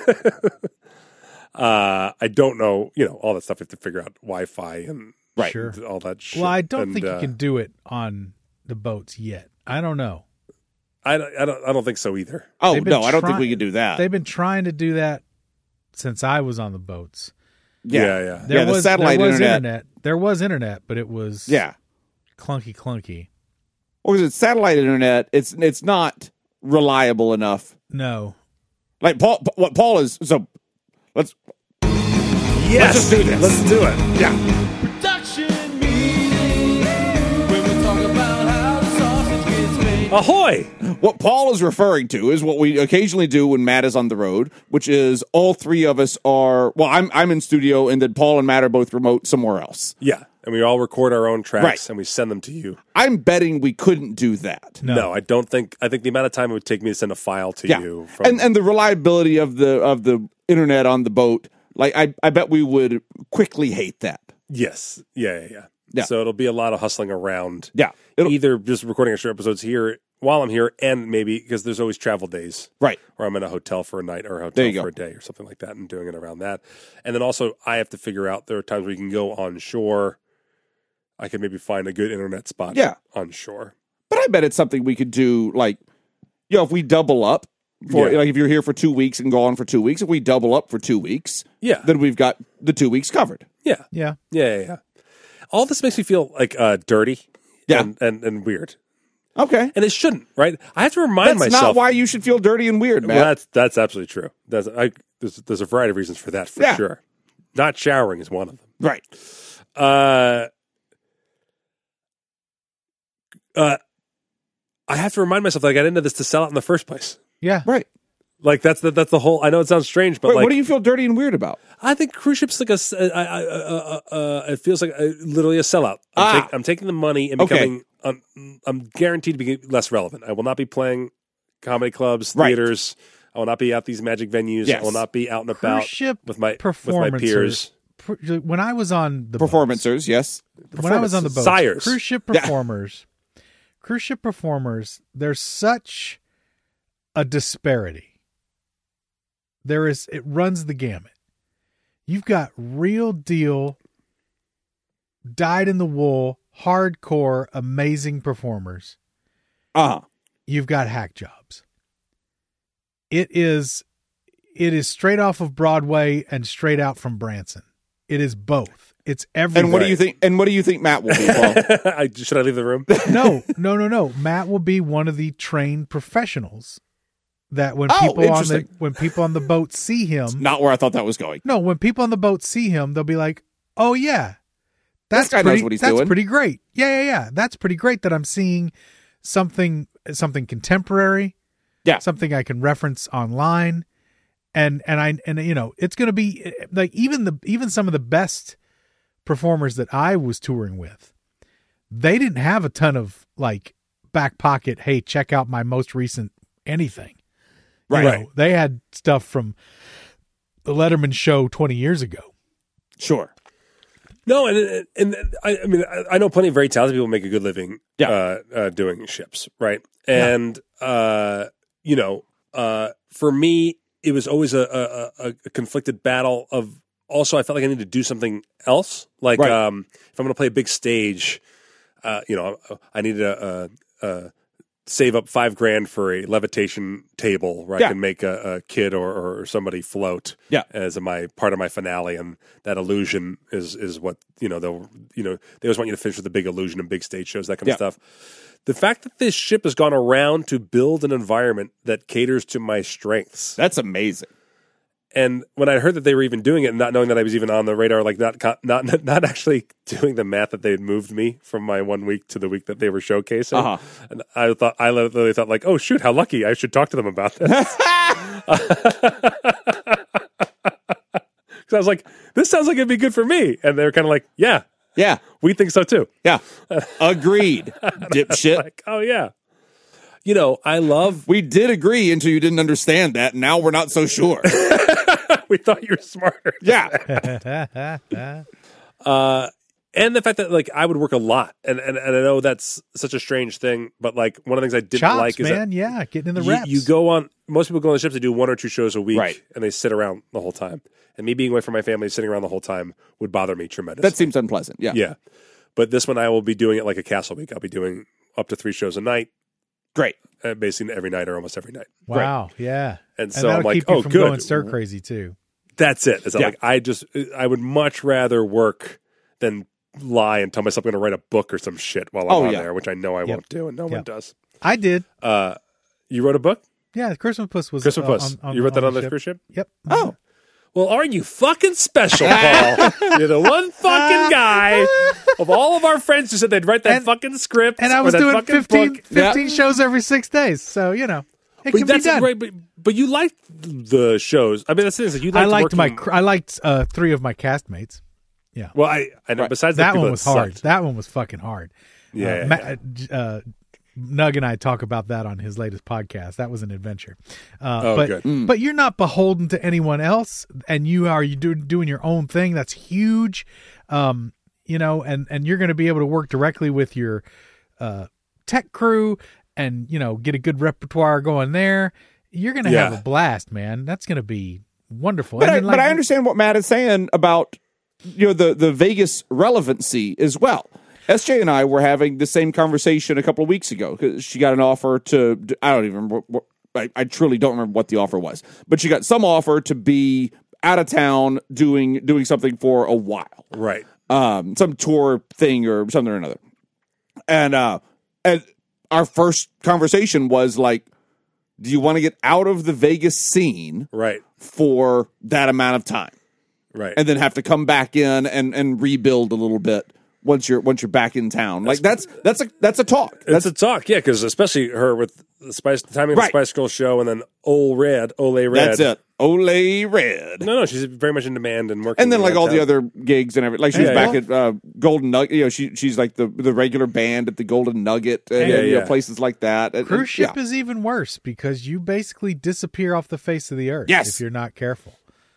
I don't know, all that stuff. You have to figure out Wi-Fi and all that shit. Well, I don't think you can do it on the boats yet. I don't know. I don't think so either. Oh, no, I don't think we can do that. They've been trying to do that since I was on the boats. Yeah. The satellite internet. There was internet, but it was clunky. Or is it satellite internet? It's not reliable enough. No. Like what Paul is. So let's yes, just do this. Let's do it. Yeah. Production. Ahoy! What Paul is referring to is what we occasionally do when Matt is on the road, which is all three of us are. Well, I'm in studio, and then Paul and Matt are both remote somewhere else. Yeah, and we all record our own tracks, Right. and we send them to you. I'm betting we couldn't do that. No, I don't think. I think the amount of time it would take me to send a file to you, and the reliability of the internet on the boat, like I bet we would quickly hate that. Yes, yeah. So it'll be a lot of hustling around. Yeah, either just recording extra episodes here while I'm here, and maybe because there's always travel days, right? Or I'm in a hotel for a night or a hotel for a day or something like that, and doing it around that. And then also, I have to figure out there are times where you can go on shore. I could maybe find a good internet spot. On shore. But I bet it's something we could do. Like, if we double up for like if you're here for 2 weeks and go on for 2 weeks, if we double up for 2 weeks, then we've got the 2 weeks covered. Yeah. All this makes me feel like dirty, and weird. Okay, and it shouldn't, right? I have to remind myself. That's not why you should feel dirty and weird, man. Well, that's absolutely true. There's a variety of reasons for that, for sure. Not showering is one of them, right? I have to remind myself that I got into this to sell it in the first place. Yeah, right. Like that's the whole. I know it sounds strange, but what do you feel dirty and weird about? I think cruise ships like it feels like literally a sellout. I'm taking the money and becoming. I'm guaranteed to be less relevant. I will not be playing comedy clubs, theaters. I will not be at these magic venues. Yes. I will not be out and about with my peers. When I was on the performancers, when I was on the boat, Sires. cruise ship performers, there's such a disparity. It runs the gamut. You've got real deal, dyed in the wool, hardcore, amazing performers. You've got hack jobs. It is straight off of Broadway and straight out from Branson. It is both. It's everywhere. And what do you think Matt will be, Paul? Should I leave the room? No. Matt will be one of the trained professionals that when people on the boat see him. It's not where I thought that was going. No, when people on the boat see him, they'll be like, "Oh yeah. This guy knows what he's doing. That's pretty great. Yeah. That's pretty great that I'm seeing something contemporary. Yeah. Something I can reference online." And it's going to be like even some of the best performers that I was touring with, they didn't have a ton of like back pocket, hey, check out my most recent anything. Right. They had stuff from the Letterman show 20 years ago. Sure. No, and I mean, I know plenty of very talented people make a good living doing ships, right? And, for me, it was always a conflicted battle of also I felt like I needed to do something else. Like if I'm going to play a big stage, I needed to save up $5,000 for a levitation table where I can make a kid or somebody float as part of my finale, and that illusion is what they always want you to finish with a big illusion and big stage shows, that kind of stuff. The fact that this ship has gone around to build an environment that caters to my strengths. That's amazing. And when I heard that they were even doing it, and not knowing that I was even on the radar, like not actually doing the math that they had moved me from my 1 week to the week that they were showcasing, and I literally thought like, oh shoot, how lucky! I should talk to them about this. Because I was like, this sounds like it'd be good for me, and they're kind of like, yeah, we think so too. Yeah, agreed, dipshit. Like, oh yeah. We did agree until you didn't understand that, and now we're not so sure. We thought you were smarter. Yeah. And the fact that like I would work a lot, and I know that's such a strange thing, but like one of the things I didn't like is that getting in the reps. You go on. Most people go on the ships. They do 1 or 2 shows a week, and they sit around the whole time. And me being away from my family, sitting around the whole time would bother me tremendously. That seems unpleasant. Yeah. But this one, I will be doing it like a castle week. I'll be doing up to 3 shows a night. Great. Basically every night or almost every night. Wow. Right. Yeah. And so I'm like, keep you from going stir crazy too. That's it. It's like I would much rather work than lie and tell myself I'm going to write a book or some shit while I'm on there, which I know I won't do, and no one does. I did. You wrote a book? Yeah, Christmas Puss was Christmas Puss. You wrote that on the cruise ship? Yep. Oh. Well, aren't you fucking special, Paul? You're the one fucking guy of all of our friends who said they'd write that fucking script. And I was doing 15 shows every 6 days. So, it can be done. Right, but you liked the shows. I mean, that's the thing. Like, I liked 3 of my castmates. Yeah. Well, I know. Besides that one was hard. That one was fucking hard. Yeah. Nug and I talk about that on his latest podcast. That was an adventure. Good. But you're not beholden to anyone else, and you're doing your own thing. That's huge. And you're going to be able to work directly with your tech crew and, get a good repertoire going there. You're going to have a blast, man. That's going to be wonderful. But I understand what Matt is saying about the Vegas relevancy as well. SJ and I were having the same conversation a couple of weeks ago because she got an offer to, I don't even remember, I truly don't remember what the offer was, but she got some offer to be out of town doing something for a while. Right. Some tour thing or something or another. And our first conversation was like, do you want to get out of the Vegas scene for that amount of time? Right. And then have to come back in and rebuild a little bit once you're back in town. Like that's a talk. That's a talk, yeah, because especially her with the timing of the Spice Girls show and then Ole Red. That's it. Ole Red. No, she's very much in demand and working. And then like all the other gigs and everything. Like she's back at Golden Nugget. She's like the regular band at the Golden Nugget and places like that. Cruise ship is even worse because you basically disappear off the face of the earth if you're not careful.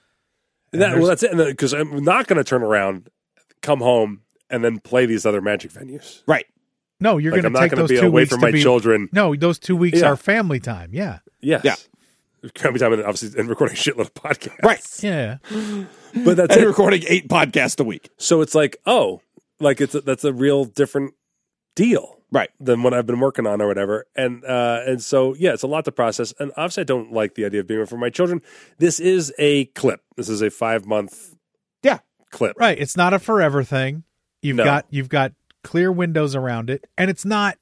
That's it. Because I'm not going to turn around, come home, and then play these other Magic venues. Right. No, you're going to take those 2 weeks. I'm not going to be away from my children. No, those 2 weeks are family time. Yeah. Yes. Yeah. Family time, and obviously, and recording a shitload of podcasts. Right. Yeah. But that's recording 8 podcasts a week. So it's like, that's a real different deal. Right. Than what I've been working on or whatever. And so, it's a lot to process. And obviously, I don't like the idea of being away from my children. This is a clip. This is a 5-month clip. Right. It's not a forever thing. You've got clear windows around it, and it's not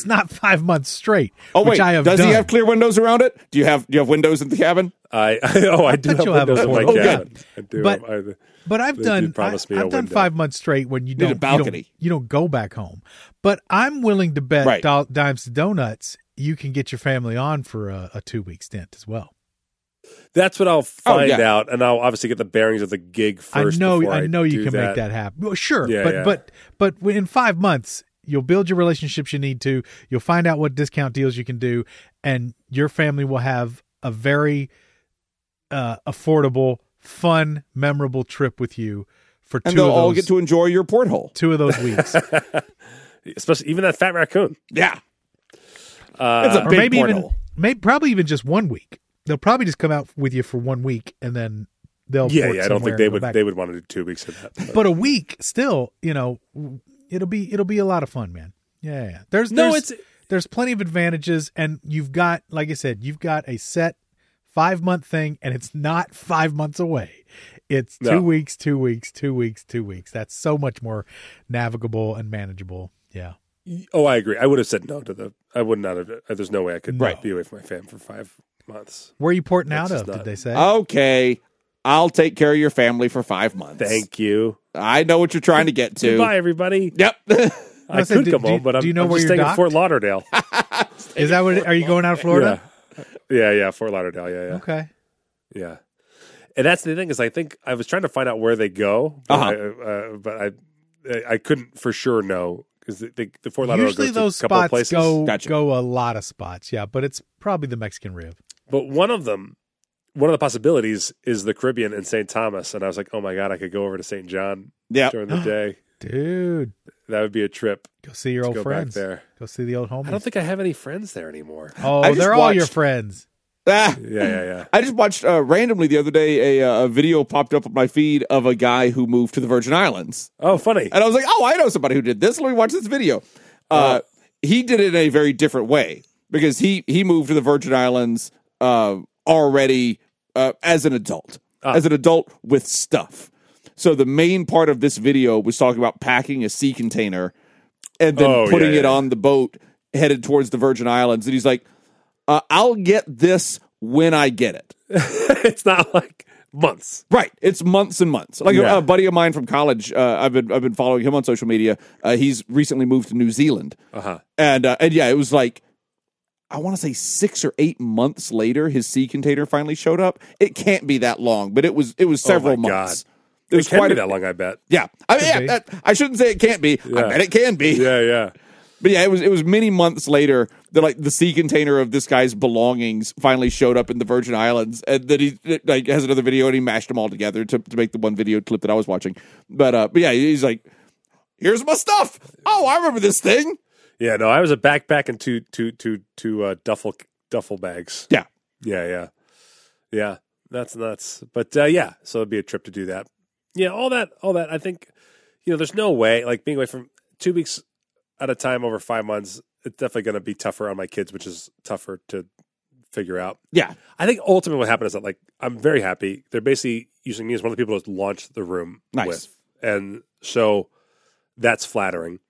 5 months straight. Oh wait, does he have clear windows around it? Do you have windows in the cabin? I do have windows in my cabin. I do. But I've done 5 months straight when you don't need a balcony. You don't go back home. But I'm willing to bet Dimes to Donuts you can get your family on for a 2-week stint as well. That's what I'll find out, and I'll obviously get the bearings of the gig first. I know you can make that happen. Well, sure, but in 5 months you'll build your relationships you need to. You'll find out what discount deals you can do, and your family will have a very affordable, fun, memorable trip with you for 2 of those. And they'll all get to enjoy your porthole 2 of those weeks, especially even that fat raccoon. Yeah, it's a big porthole. Probably even just 1 week. They'll probably just come out with you for 1 week, and then they'll I don't think they would want to do 2 weeks of that. But a week still, it'll be a lot of fun, man. Yeah. There's plenty of advantages, and you've got, like I said, you've got a set 5-month thing, and it's not 5 months away. It's 2 weeks, 2 weeks, 2 weeks, 2 weeks. That's so much more navigable and manageable. Yeah. Oh, I agree. I would have said no to I would not have. There's no way I could be away from my fam for 5 months. Where are you porting out of, did they say? Okay. I'll take care of your family for 5 months. Thank you. I know what you're trying to get to. Goodbye, everybody. Yep. I could come home, but I'm just staying in Fort Lauderdale. Is that what? Are you going out of Florida? Yeah, Fort Lauderdale. Yeah. Okay. Yeah. And that's the thing is, I think I was trying to find out where they go, but I couldn't for sure know. Because the Fort Lauderdale usually goes to a couple spots of places. go a lot of spots, but it's probably the Mexican Rib. But one of the possibilities is the Caribbean and St. Thomas, and I was like, oh my god, I could go over to St. John during the day, dude. That would be a trip. Go see your old friends there. Go see the old homies. I don't think I have any friends there anymore. Oh, they're all your friends. Yeah. I just watched randomly the other day a video popped up on my feed of a guy who moved to the Virgin Islands. Oh, funny. And I was like, I know somebody who did this. Let me watch this video. He did it in a very different way because he moved to the Virgin Islands already as an adult with stuff. So the main part of this video was talking about packing a sea container and then putting it on the boat headed towards the Virgin Islands. And he's like, I'll get this when I get it. It's not like months. Right. It's months and months. Like a buddy of mine from college, I've been following him on social media. He's recently moved to New Zealand. And yeah, it was like, I want to say 6 or 8 months later, his sea container finally showed up. It can't be that long, but it was several months. It was can't be that long, I bet. Yeah. I shouldn't say it can't be. Yeah. I bet it can be. Yeah. But yeah, it was many months later that like the sea container of this guy's belongings finally showed up in the Virgin Islands, and that he like has another video and he mashed them all together to make the one video clip that I was watching. But yeah, he's like, "Here's my stuff. Oh, I remember this thing." Yeah, no, I was a backpack and two duffel bags. Yeah. That's nuts. But yeah, so it'd be a trip to do that. Yeah, all that. I think there's no way like being away from 2 weeks at a time over 5 months, it's definitely going to be tougher on my kids, which is tougher to figure out. Yeah. I think ultimately what happened is that, like, I'm very happy. They're basically using me as one of the people to launch the room with. And so that's flattering.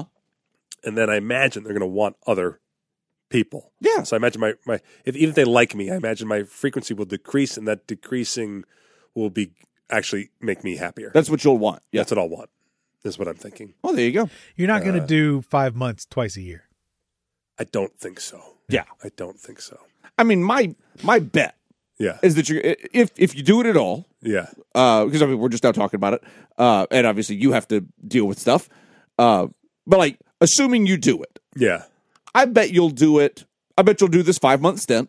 And then I imagine they're going to want other people. Yeah. So I imagine even if they like me, I imagine my frequency will decrease, and that decreasing will be actually make me happier. That's what you'll want. Yeah. That's what I'll want. Is what I'm thinking. Oh, there you go. You're not going to do 5 months twice a year. I don't think so. Yeah, I don't think so. I mean, my bet, is that if you do it at all, because I mean we're just now talking about it, and obviously you have to deal with stuff, but like assuming you do it, I bet you'll do it. I bet you'll do this 5 month stint,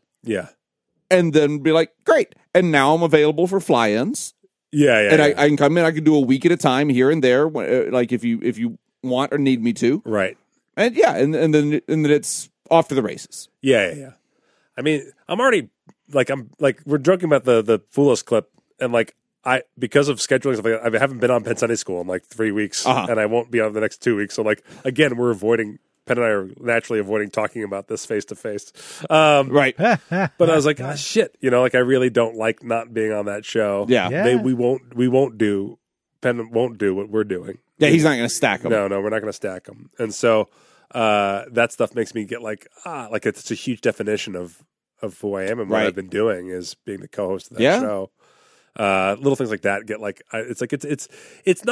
and then be like, great, and now I'm available for fly-ins. And I can come in. I can do a week at a time here and there, like if you want or need me to. Right. And and then it's off to the races. Yeah. I mean, I'm already we're joking about the Foolish clip, and like because of scheduling stuff, I haven't been on Penn Sunday School in like 3 weeks, and I won't be on the next 2 weeks. So like again, Penn and I are naturally avoiding talking about this face to face. Right. But I was like, shit, like I really don't like not being on that show. Yeah. We won't do, Penn won't do what we're doing. Yeah, he's not going to stack them. No, we're not going to stack them. And so that stuff makes me get like it's a huge definition of who I am and what I've been doing is being the co-host of that show. Little things like that get like, it's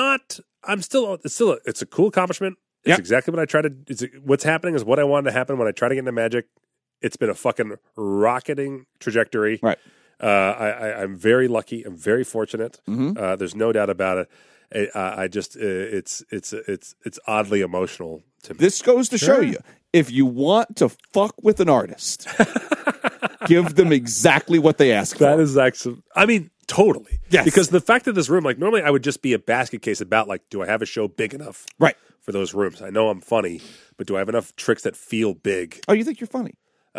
a cool accomplishment. It's exactly what I try to. What's happening is what I wanted to happen when I try to get into magic. It's been a fucking rocketing trajectory. Right. I'm very lucky. I'm very fortunate. There's no doubt about it. I just it's oddly emotional to me. This goes to show you if you want to fuck with an artist, give them exactly what they ask for. That is actually. I mean, totally. Yes. Because the fact that this room, like normally, I would just be a basket case about like, do I have a show big enough? Right. For those rooms. I know I'm funny, but do I have enough tricks that feel big? Oh, you think you're funny?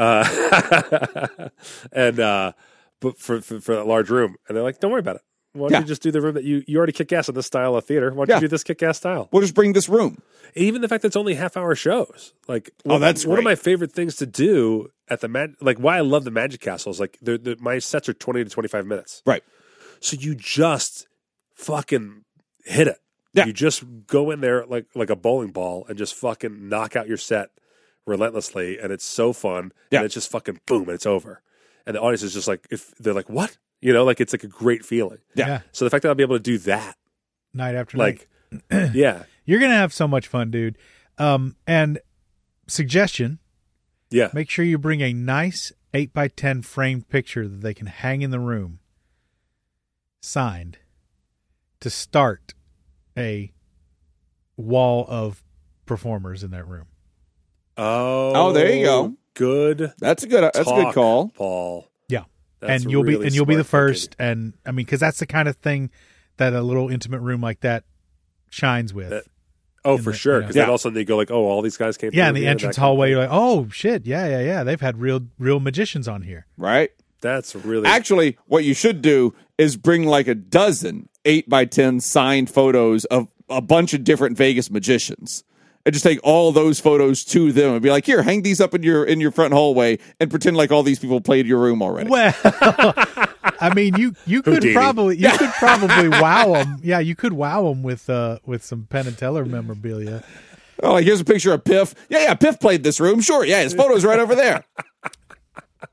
And but for that large room, and they're like, don't worry about it. Why don't you just do the room that you already kick ass in this style of theater? Why don't you do this kick ass style? We'll just bring this room. Even the fact that it's only half-hour shows, like that's one of my favorite things to do at the like why I love the Magic Castle is like my sets are 20 to 25 minutes, right? So you just fucking hit it. Yeah. You just go in there like a bowling ball and just fucking knock out your set relentlessly, and it's so fun. And it's just fucking boom, and it's over. And the audience is just like, if they're like, what? Like it's like a great feeling. Yeah. So the fact that I'll be able to do that night after night, you're gonna have so much fun, dude. And suggestion, make sure you bring a nice 8x10 framed picture that they can hang in the room, signed, to start a wall of performers in that room. Oh, there you go. Good. That's a good call, Paul. Yeah, that's and you'll really be the first. Thinking. And I mean, because that's the kind of thing that a little intimate room like that shines with. For sure. Because then all of a sudden they go like, oh, all these guys came. Yeah, in the entrance hallway, you're like, oh shit, yeah. They've had real magicians on here, right? That's really actually what you should do is bring like a dozen 8x10 signed photos of a bunch of different Vegas magicians, and just take all those photos to them and be like, here, hang these up in your front hallway and pretend like all these people played your room already. Well, I mean, you could probably wow them. Yeah, you could wow them with some Penn and Teller memorabilia. Oh, like here's a picture of Piff. Yeah, Piff played this room. Sure, yeah, his photo's right over there.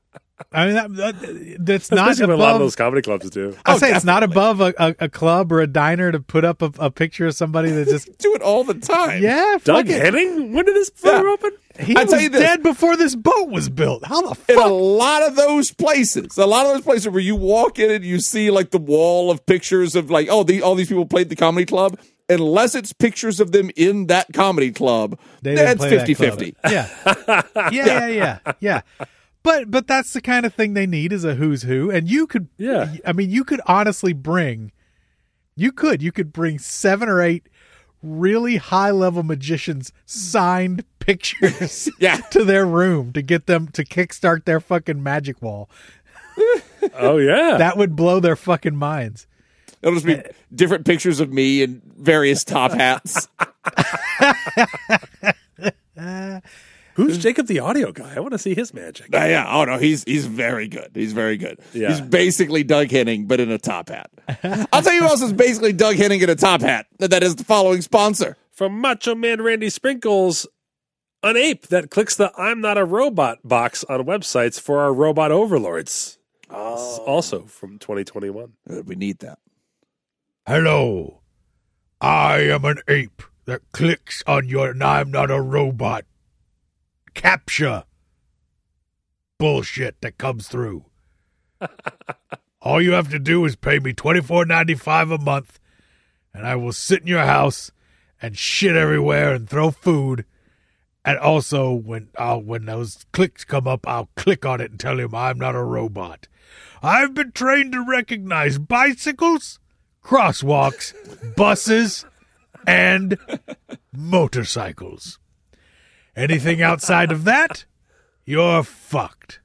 I mean, that's That's not basically above. what a lot of those comedy clubs do. I say it's not above a club or a diner to put up a picture of somebody that just Do it all the time. yeah. Doug fuck it. Henning? When did this bar open? He I was tell you this. dead before this boat was built. How the In a fuck? lot of those places, where you walk in and you see like the wall of pictures of like, all these people played the comedy club. Unless it's pictures of them in that comedy club, They didn't that's play that 50-50. club. Yeah. But that's the kind of thing they need is a who's who, and you could. Yeah. I mean, you could honestly bring. You could bring 7 or 8 really high level magicians signed pictures Yeah. to their room to get them to kickstart their fucking magic wall. Oh, yeah. That would blow their fucking minds. It'll just be different pictures of me in various top hats. Who's Jacob the audio guy? I want to see his magic. Yeah. Oh no, he's very good. He's very good. Yeah. He's basically Doug Henning, but in a top hat. I'll tell you who else is basically Doug Henning in a top hat. That is the following sponsor. From Macho Man Randy Sprinkles, an ape that clicks the I'm not a robot box on websites for our robot overlords. Oh. Also from 2021. We need that. Hello, I am an ape that clicks on your I'm not a robot captcha bullshit that comes through. All you have to do is pay me $24.95 a month, and I will sit in your house and shit everywhere and throw food. And also, when those clicks come up, I'll click on it and tell him I'm not a robot. I've been trained to recognize bicycles, crosswalks, buses, and motorcycles. Anything outside of that, you're fucked.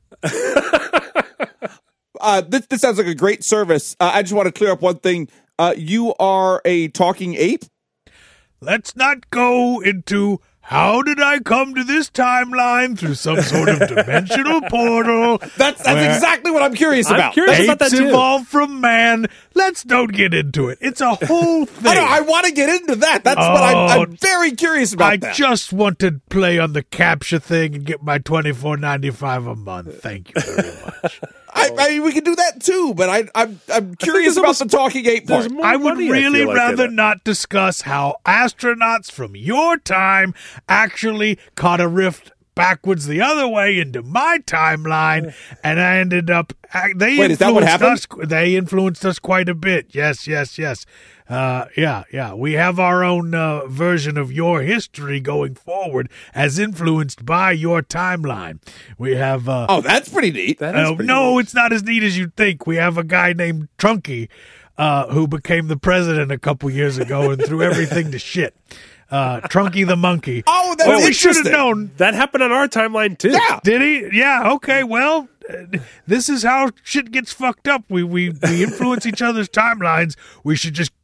This sounds like a great service. I just want to clear up one thing. You are a talking ape? Let's not go into how did I come to this timeline through some sort of dimensional portal. That's exactly what I'm curious I'm about. curious about that Apes too. evolved from man. Let's don't get into it. It's a whole thing. I want to get into that. That's what I'm very curious about. I just want to play on the captcha thing and get my $24.95 a month. Thank you very much. I mean, we can do that too, but I'm curious about the talking ape part. I would really rather not discuss how astronauts from your time actually caught a rift backwards the other way into my timeline, and I ended up. Wait, is that what happened? They influenced us quite a bit. Yes. Yeah. We have our own version of your history going forward, as influenced by your timeline. We have. Oh, that's pretty neat. It's not as neat as you'd think. We have a guy named Trunky, who became the president a couple years ago and threw everything to shit. Trunky the monkey. Oh, that's we should have interesting. known. That happened on our timeline too. Yeah. Did he? Yeah. Okay. Well, this is how shit gets fucked up. We influence each other's timelines. We should just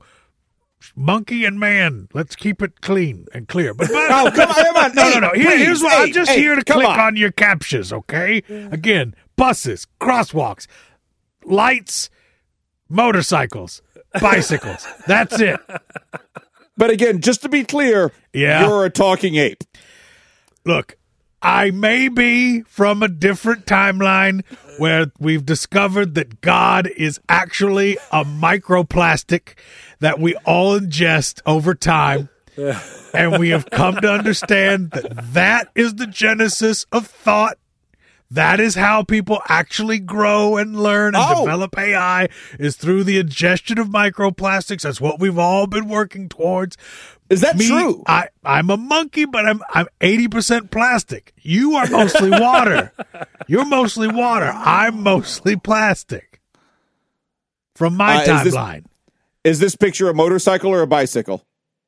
monkey and man. Let's keep it clean and clear. But Oh, come on. no. Here's what I'm just here to come click on. on your captures. Okay. Again, buses, crosswalks, lights, motorcycles, bicycles. That's it. But again, just to be clear, you're a talking ape. Look, I may be from a different timeline where we've discovered that God is actually a microplastic that we all ingest over time. And we have come to understand that is the genesis of thought. That is how people actually grow and learn and develop AI, is through the ingestion of microplastics. That's what we've all been working towards. Is that true? I'm a monkey, but I'm 80% plastic. You are mostly water. You're mostly water. I'm mostly plastic. From my timeline. Is this picture a motorcycle or a bicycle?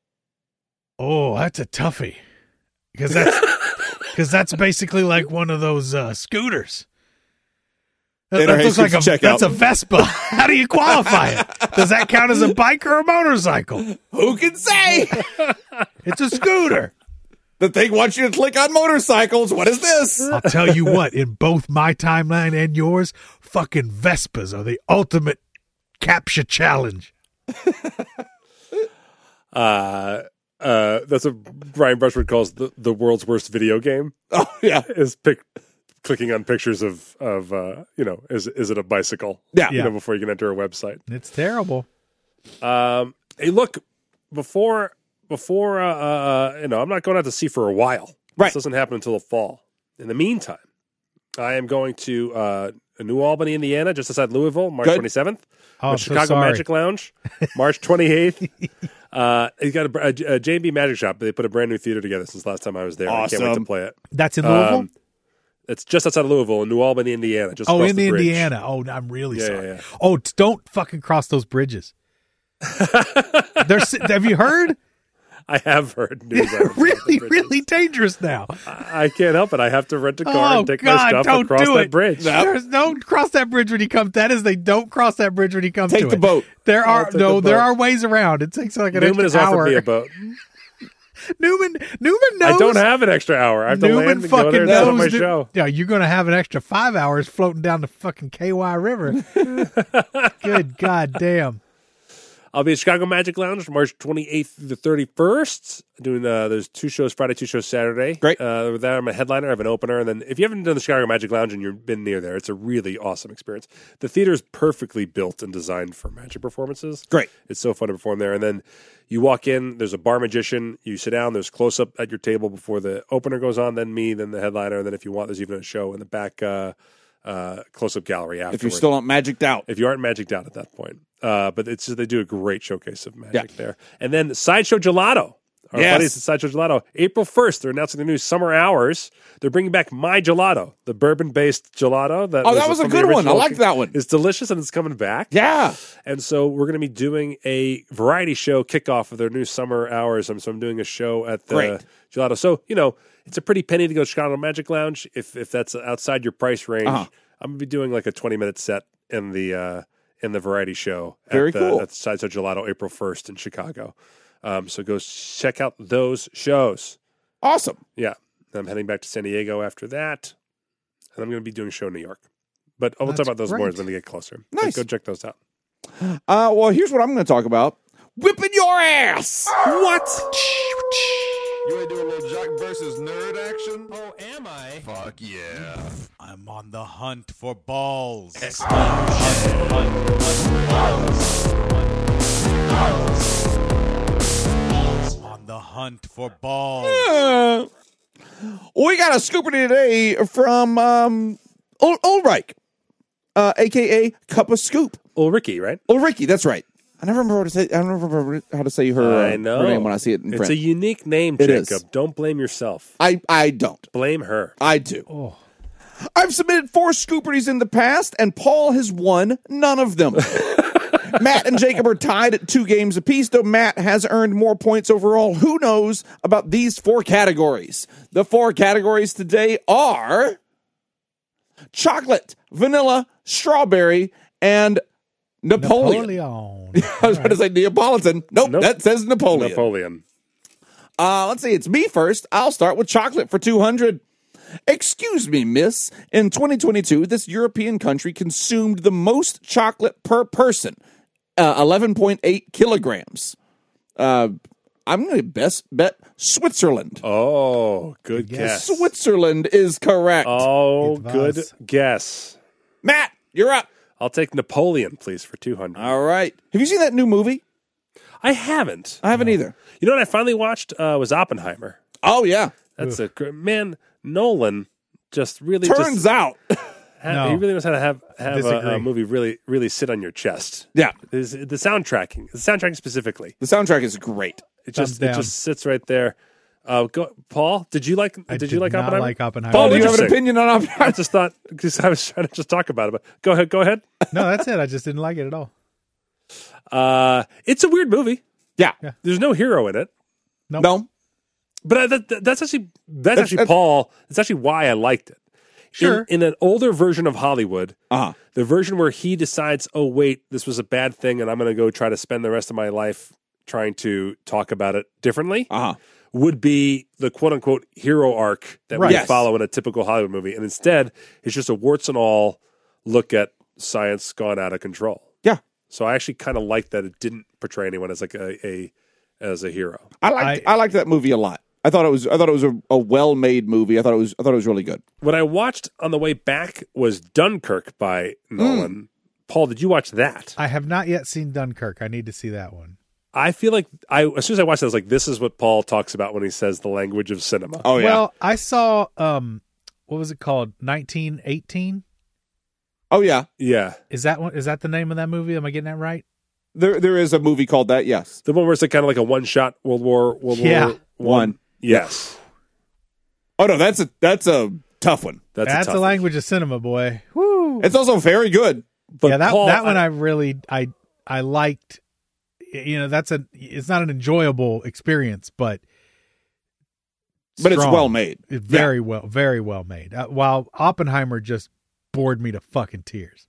Oh, that's a toughie. Because that's basically like one of those scooters. That looks like that's a Vespa. How do you qualify it? Does that count as a bike or a motorcycle? Who can say? It's a scooter. The thing wants you to click on motorcycles. What is this? I'll tell you what, in both my timeline and yours, fucking Vespas are the ultimate captcha challenge. That's what Brian Brushwood calls the world's worst video game. Oh, yeah. Is clicking on pictures of is it a bicycle? Yeah. Before you can enter a website. It's terrible. Hey, look, before I'm not going out to sea for a while. Right. This doesn't happen until the fall. In the meantime, I am going to New Albany, Indiana, just outside Louisville, March 27th. Oh, Chicago Magic Lounge, March 28th. He's got a J&B Magic Shop. They put a brand new theater together since last time I was there. Awesome. I can't wait to play it. That's in Louisville? It's just outside of Louisville in New Albany, Indiana. Just across in the bridge. Indiana. Oh, I'm really sorry. Yeah. Oh, don't fucking cross those bridges. Have you heard? I have heard news. They're really dangerous now. I can't help it. I have to rent a car and take my stuff don't across do that it. bridge. Don't cross that bridge when you come. Don't cross that bridge when you come. Take to the it. boat. There are ways around. It takes like an Newman extra has hour. offered me a boat. Newman knows. I don't have an extra hour. I have to Newman land and go there and set up my show. Yeah, you're going to have an extra 5 hours floating down the fucking KY River. Good God damn. I'll be at Chicago Magic Lounge March 28th through the 31st. Doing there's 2 shows Friday, 2 shows Saturday. Great. With that, I'm a headliner. I have an opener. And then if you haven't done the Chicago Magic Lounge and you've been near there, it's a really awesome experience. The theater is perfectly built and designed for magic performances. Great. It's so fun to perform there. And then you walk in, there's a bar magician. You sit down, there's close-up at your table before the opener goes on, then me, then the headliner. And then if you want, there's even a show in the back close-up gallery afterwards. If you're still not magicked out. If you aren't magicked out at that point. But it's just, they do a great showcase of magic there. And then Sideshow Gelato. Our buddies at Sideshow Gelato. April 1st, they're announcing the new summer hours. They're bringing back My Gelato, the bourbon-based gelato. That was a good one. I like that one. It's delicious, and it's coming back. Yeah. And so we're going to be doing a variety show kickoff of their new summer hours. So I'm doing a show at the Gelato. So, it's a pretty penny to go to Chicago Magic Lounge. If that's outside your price range, I'm going to be doing like a 20-minute set in the variety show Very cool. at Sideshow Gelato April 1st in Chicago. So go check out those shows. Awesome. Yeah. I'm heading back to San Diego after that. And I'm going to be doing a show in New York. But we'll talk about those more as when they get closer. Nice. But go check those out. Well, here's what I'm going to talk about. Whipping your ass. What? You ain't doing a little jock versus nerd action? Oh, am I? Fuck yeah. I'm on the hunt for balls. On the hunt for balls. We got a scooper today from Ulrich, a.k.a. Cup of Scoop. Ulrich, right? Ulrich, that's right. I never remember how to say her, I know. her name when I see it in It's print. a unique name, It Jacob. is. Don't blame yourself. I don't. Blame her. I do. Oh. I've submitted 4 scooperties in the past, and Paul has won none of them. Matt and Jacob are tied at 2 games apiece, though Matt has earned more points overall. Who knows about these 4 categories? The 4 categories today are chocolate, vanilla, strawberry, and Napoleon. I was about to say Neapolitan. Nope, that says Napoleon. Let's see. It's me first. I'll start with chocolate for 200. Excuse me, miss. In 2022, this European country consumed the most chocolate per person, 11.8 kilograms. I'm going to best bet Switzerland. Oh, good guess. Switzerland is correct. Oh, good guess. Matt, you're up. I'll take Napoleon, please, for 200. All right. Have you seen that new movie? I haven't. I haven't either. You know what I finally watched was Oppenheimer. Oh, yeah. That's a great man. Nolan just really Turns out. he really knows how to have a movie really sit on your chest. Yeah. The soundtracking specifically. The soundtrack is great. It just sits right there. Paul, did you like Oppenheimer? Not like Oppenheimer. Paul, do you have an opinion on Oppenheimer? I just thought, because I was trying to just talk about it. But go ahead. No, that's it. I just didn't like it at all. It's a weird movie. Yeah. There's no hero in it. Nope. No. But that's actually Paul. It's actually why I liked it. Sure. In an older version of Hollywood, the version where he decides, oh wait, this was a bad thing, and I'm going to go try to spend the rest of my life trying to talk about it differently, would be the quote unquote hero arc that we follow in a typical Hollywood movie. And instead, it's just a warts and all look at science gone out of control. Yeah. So I actually kind of like that it didn't portray anyone as like as a hero. I liked that movie a lot. I thought it was a well-made movie. I thought it was really good. What I watched on the way back was Dunkirk by Nolan. Paul, did you watch that? I have not yet seen Dunkirk. I need to see that one. I feel like as soon as I watched it, I was like, this is what Paul talks about when he says the language of cinema. Oh yeah. Well, I saw what was it called? 1918? Oh yeah. Yeah. Is that the name of that movie? Am I getting that right? There is a movie called that, yes. The one where it's like kind of like a one-shot World War One. Yes. Oh no, that's a tough one. That's the language of cinema, boy. Woo! It's also very good. But yeah, that one I really liked. You know, it's not an enjoyable experience, but it's well made. It's very well made. While Oppenheimer just bored me to fucking tears.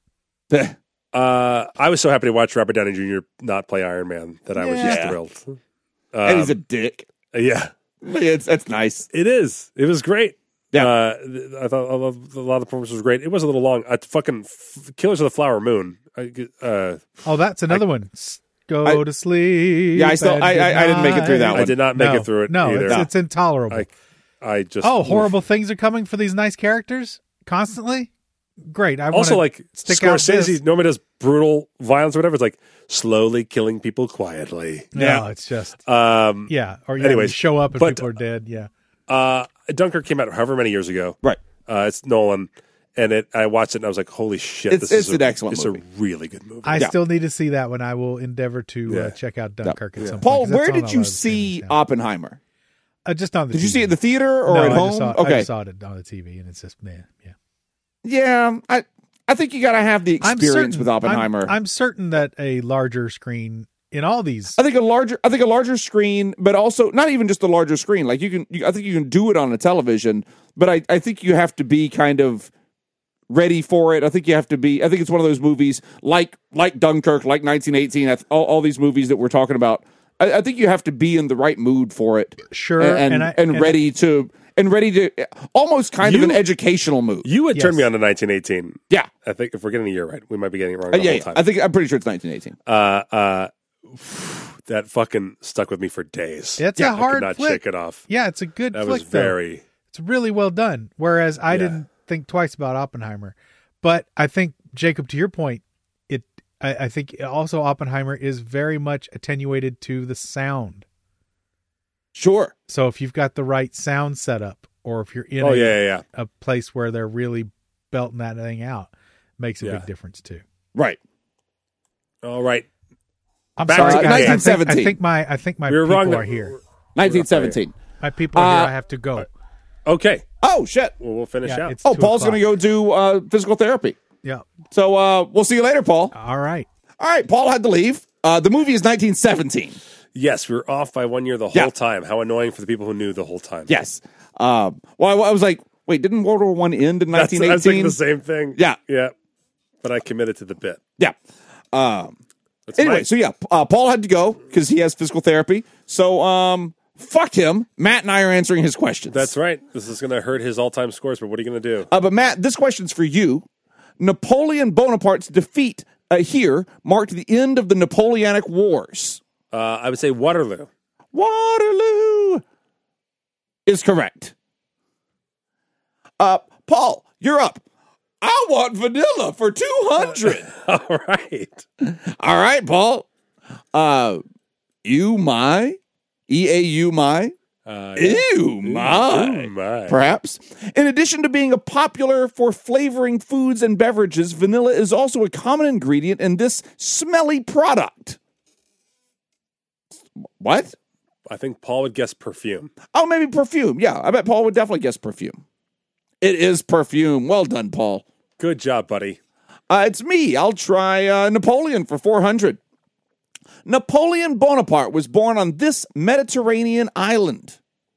I was so happy to watch Robert Downey Jr. not play Iron Man that I was just thrilled. And he's a dick. Yeah. That's nice. It is. It was great. Yeah. I thought a lot of the performance was great. It was a little long. Fucking Killers of the Flower Moon. That's another one. Go to sleep. Yeah, I didn't make it through that one. I did not make it through it either. It's intolerable. I just horrible things are coming for these nice characters constantly. Great. I also like stick out Scorsese normally does brutal violence or whatever. It's like slowly killing people quietly. No, it's just or anyways, show up and people are dead. Yeah. Dunkirk came out however many years ago. Right. It's Nolan. And I watched it and I was like, holy shit, it's an excellent movie. It's a really good movie. I still need to see that one. I will endeavor to check out Dunkirk at some point. Paul, where did you see Oppenheimer? Just on the TV. Did you see it in the theater or at home? I just saw it on the TV and it's just, Yeah, I think you got to have the experience with Oppenheimer. I'm certain that a larger screen in all these. I think a larger screen, but also not even just a larger screen. Like I think you can do it on a television, but I think you have to be kind of ready for it. I think you have to be. I think it's one of those movies like Dunkirk, like 1918. All these movies that we're talking about. I think you have to be in the right mood for it. Sure, and ready to almost kind of an educational mood. You would turn me on to 1918. Yeah. I think if we're getting the year right, we might be getting it wrong the whole time. I'm pretty sure it's 1918. That fucking stuck with me for days. It's a hard I could not flick. shake it off. Yeah, it's a good that flick. Was very. It's really well done. Whereas I didn't think twice about Oppenheimer, but I think Jacob, to your point, I think also Oppenheimer is very much attenuated to the sound. Sure. So if you've got the right sound setup, or if you're in a place where they're really belting that thing out, makes a big difference too. Right. All right. I'm sorry, guys. 1917. I think my people are here. 1917. My people are here. I have to go. Okay. Oh shit. Well, we'll finish out. Paul's going to go do physical therapy. Yeah. So we'll see you later, Paul. All right. Paul had to leave. The movie is 1917. Yes, we were off by 1 year the whole time. How annoying for the people who knew the whole time. Yes. I was like, wait, didn't World War I end in 1918? I was thinking the same thing. Yeah. Yeah. But I committed to the bit. Yeah. Anyway, Paul had to go because he has physical therapy. So, fuck him. Matt and I are answering his questions. That's right. This is going to hurt his all-time scores, but what are you going to do? But Matt, this question's for you. Napoleon Bonaparte's defeat here marked the end of the Napoleonic Wars. I would say Waterloo. Waterloo is correct. Paul, you're up. I want vanilla for 200. All right. All right, Paul. You my. E-A-U my. Ew, my. Perhaps. In addition to being a popular for flavoring foods and beverages, vanilla is also a common ingredient in this smelly product. What? I think Paul would guess perfume. Oh, maybe perfume. Yeah, I bet Paul would definitely guess perfume. It is perfume. Well done, Paul. Good job, buddy. It's me. I'll try Napoleon for 400. Napoleon Bonaparte was born on this Mediterranean island.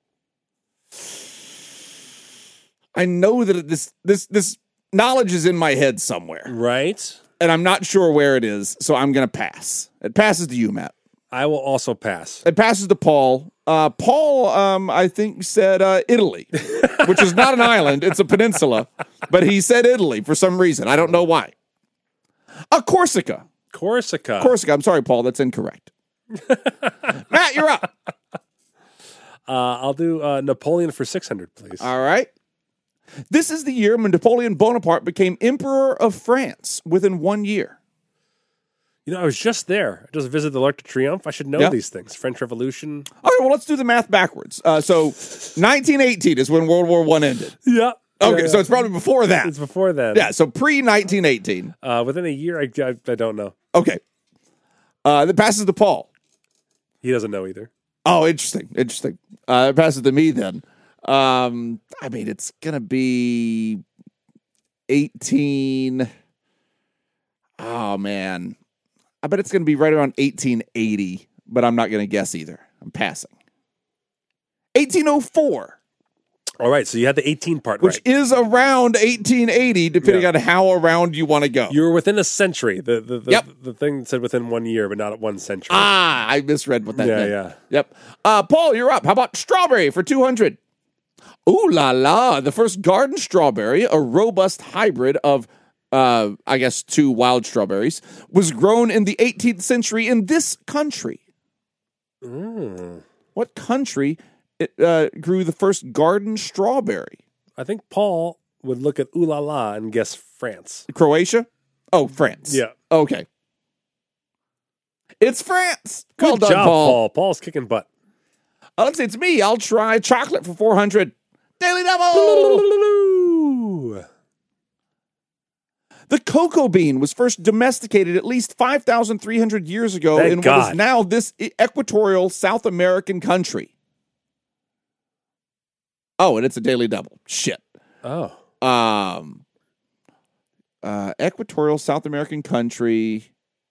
I know that this knowledge is in my head somewhere. Right. And I'm not sure where it is, so I'm going to pass. It passes to you, Matt. I will also pass. It passes to Paul. Paul, I think, said Italy, which is not an island. It's a peninsula. But he said Italy for some reason. I don't know why. Corsica. Corsica. I'm sorry, Paul. That's incorrect. Matt, you're up. I'll do Napoleon for 600, please. All right. This is the year when Napoleon Bonaparte became Emperor of France within 1 year. You know, I was just there. I just visited the L'Arc de Triomphe. I should know these things. French Revolution. All right, well, let's do the math backwards. So 1918 is when World War I ended. Yeah. Okay, so it's probably before that. It's before that. Yeah, so pre-1918. Within a year, I don't know. Okay. That passes to Paul. He doesn't know either. Oh, interesting. It passes to me then. I mean, it's going to be 18. Oh, man. I bet it's going to be right around 1880, but I'm not going to guess either. I'm passing. 1804. All right, so you had the 18 part which right. is around 1880, depending on how around you want to go. You were within a century. The thing said within 1 year, but not at 1 century. Ah, I misread what that meant. Yeah. Yep. Paul, you're up. How about strawberry for 200? Ooh la la. The first garden strawberry, a robust hybrid of, I guess, 2 wild strawberries, was grown in the 18th century in this country. What country grew the first garden strawberry? I think Paul would look at ooh la la and guess France. Croatia? Oh, France. Yeah. Okay. It's France. Good Well done, job, Paul. Paul's kicking butt. Let's see, it's me. I'll try chocolate for 400. Daily Double! The cocoa bean was first domesticated at least 5,300 years ago in what is now this equatorial South American country. Oh, and it's a Daily Double. Shit. Oh. Equatorial South American country.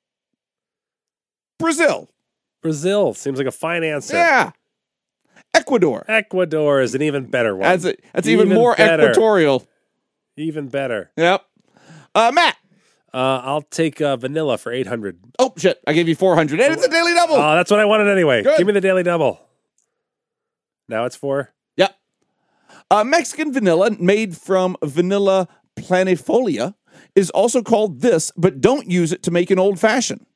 Brazil. Brazil seems like a fine answer. Yeah. Ecuador. Ecuador is an even better one. That's even more better. equatorial. Even better. Yep. Matt. I'll take vanilla for 800. Oh, shit. I gave you 400. And it's a Daily Double. Oh, that's what I wanted anyway. Good. Give me the Daily Double. Now it's 4. Yep. Mexican vanilla, made from vanilla planifolia, is also called this, but don't use it to make an old fashioned.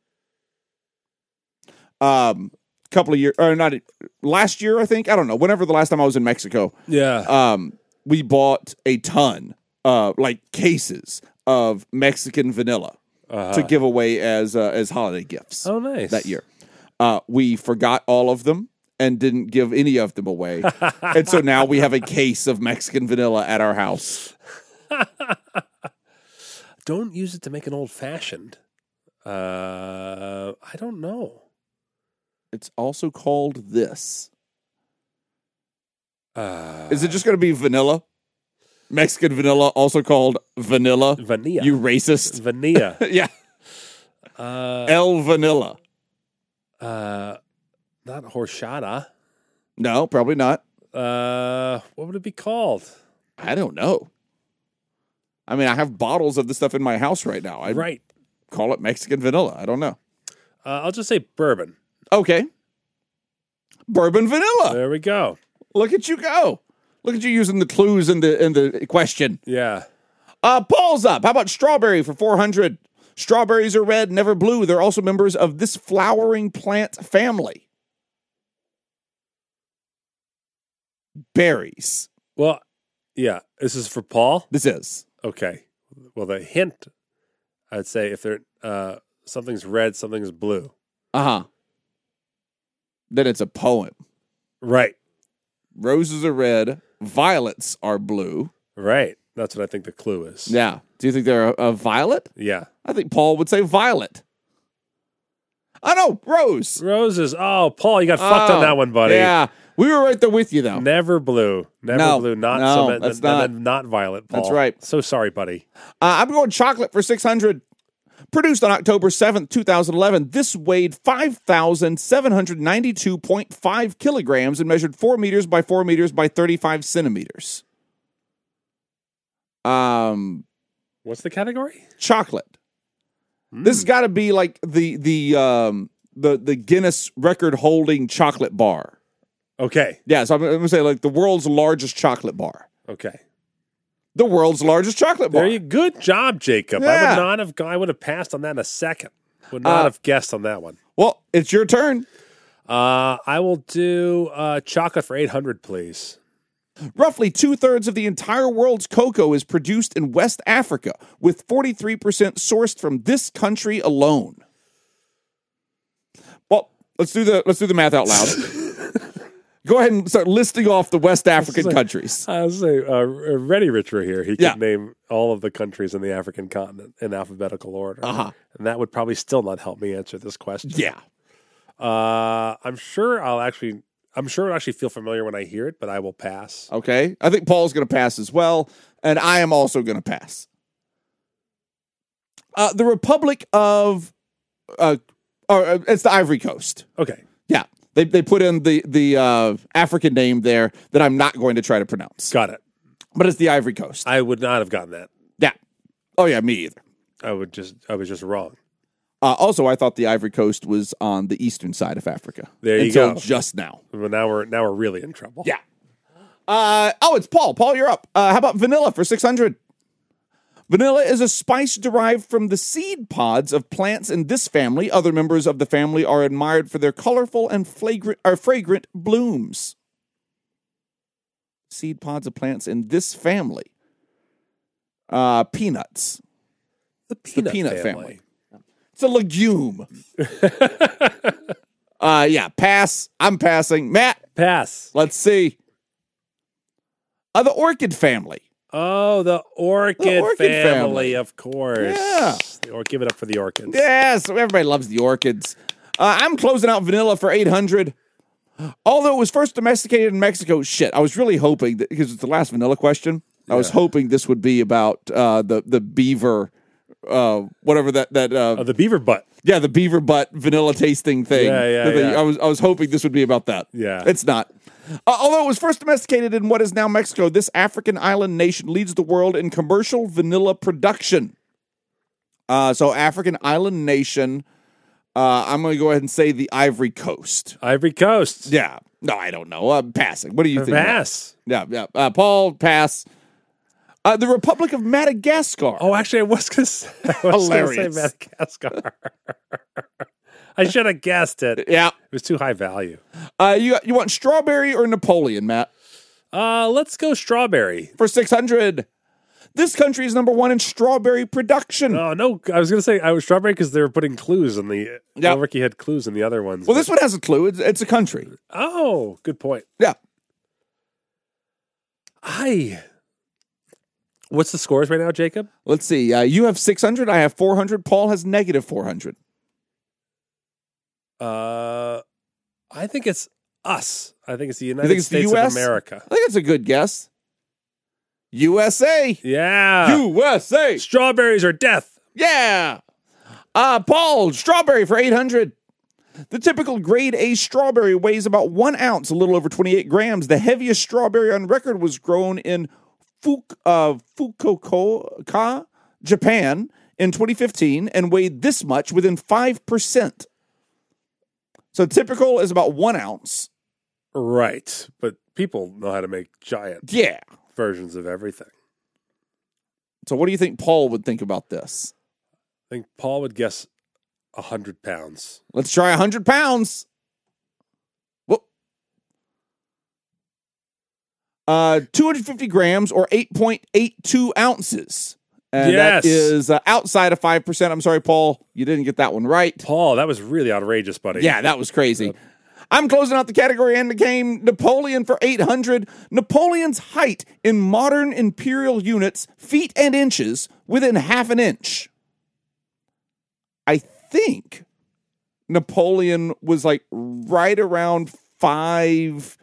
Couple of years, or not last year, I think. I don't know. Whenever the last time I was in Mexico, we bought a ton, like cases of Mexican vanilla to give away as holiday gifts. Oh, nice. That year, we forgot all of them and didn't give any of them away, and so now we have a case of Mexican vanilla at our house. Don't use it to make an old fashioned. I don't know. It's also called this. Is it just going to be vanilla? Mexican vanilla, also called vanilla? Vanilla. You racist. Vanilla. Yeah. El Vanilla. Not horchata. No, probably not. What would it be called? I don't know. I mean, I have bottles of this stuff in my house right now. I'd call it Mexican vanilla. I don't know. I'll just say bourbon. Okay. Bourbon vanilla. There we go. Look at you go. Look at you using the clues in the question. Yeah. Paul's up. How about strawberry for 400? Strawberries are red, never blue. They're also members of this flowering plant family. Berries. Well, yeah. This is for Paul? This is. Okay. Well, the hint, I'd say if they're something's red, something's blue. Uh-huh. Then it's a poem. Right. Roses are red. Violets are blue. Right. That's what I think the clue is. Yeah. Do you think they're a violet? Yeah. I think Paul would say violet. I know. Rose. Roses. Oh, Paul, you got fucked on that one, buddy. Yeah. We were right there with you, though. Never blue. Never blue. Not violet, Paul. That's right. So sorry, buddy. I'm going chocolate for 600. Produced on October 7th, 2011, this weighed 5,792.5 kilograms and measured 4 meters by 4 meters by 35 centimeters. What's the category? Chocolate. This has got to be like the Guinness record holding chocolate bar. Okay. Yeah, so I'm going to say like the world's largest chocolate bar. Okay. The world's largest chocolate bar. There you good job, Jacob. Yeah. I would have passed on that in a second. Would not have guessed on that one. Well, it's your turn. I will do chocolate for 800, please. Roughly 2/3 of the entire world's cocoa is produced in West Africa, with 43% sourced from this country alone. Well, let's do the math out loud. Go ahead and start listing off the West African countries. I was say, Ready Rich were here. He could name all of the countries in the African continent in alphabetical order, and that would probably still not help me answer this question. Yeah, I'm sure it'll actually feel familiar when I hear it, but I will pass. Okay, I think Paul's going to pass as well, and I am also going to pass. The Republic of, it's the Ivory Coast. Okay. Yeah. They put in the African name there that I'm not going to try to pronounce. Got it. But it's the Ivory Coast. I would not have gotten that. Yeah. Oh yeah, me either. I was just wrong. Also, I thought the Ivory Coast was on the eastern side of Africa. There you go. Until just now. Well, now we're really in trouble. Yeah. It's Paul. Paul, you're up. How about vanilla for 600? Vanilla is a spice derived from the seed pods of plants in this family. Other members of the family are admired for their colorful and fragrant blooms. Seed pods of plants in this family. Peanuts. The peanut family. It's a legume. Pass. I'm passing. Matt. Pass. Let's see. The orchid family. Oh, the orchid family, of course. Yeah. Give it up for the orchids. Yes, everybody loves the orchids. I'm closing out vanilla for 800. Although it was first domesticated in Mexico, I was really hoping that, because it's the last vanilla question, I was hoping this would be about the beaver, whatever that the beaver butt. Yeah, the beaver butt vanilla tasting thing. Yeah. I was hoping this would be about that. Yeah, it's not. Although it was first domesticated in what is now Mexico, this African island nation leads the world in commercial vanilla production. So African island nation, I'm going to go ahead and say the Ivory Coast. Ivory Coast. Yeah. No, I don't know. I'm passing. What do you think? Pass. Yeah. Paul, pass. The Republic of Madagascar. Oh, actually, I was going to say Madagascar. I should have guessed it. Yeah. It was too high value. You want strawberry or Napoleon, Matt? Let's go strawberry. For 600. This country is number 1 in strawberry production. Oh, no. I was going to say I was strawberry because they were putting clues in the... Yeah. Ricky had clues in the other ones. Well, this one has a clue. It's a country. Oh, good point. Yeah. What's the scores right now, Jacob? Let's see. You have 600. I have 400. Paul has negative 400. I think it's us. I think it's the United States of America. I think it's a good guess. USA. Yeah. USA. Strawberries are death. Yeah. Paul, strawberry for 800. The typical grade A strawberry weighs about 1 ounce, a little over 28 grams. The heaviest strawberry on record was grown in Fukuoka, Japan in 2015 and weighed this much, within 5%. So typical is about 1 ounce. Right. But people know how to make giant versions of everything. So what do you think Paul would think about this? I think Paul would guess 100 pounds. Let's try 100 pounds. Whoop. 250 grams or 8.82 ounces. And that is outside of 5%. I'm sorry, Paul. You didn't get that one right. Paul, that was really outrageous, buddy. Yeah, that was crazy. I'm closing out the category and the game. Napoleon for 800. Napoleon's height in modern imperial units, feet and inches, within half an inch. I think Napoleon was like right around 5.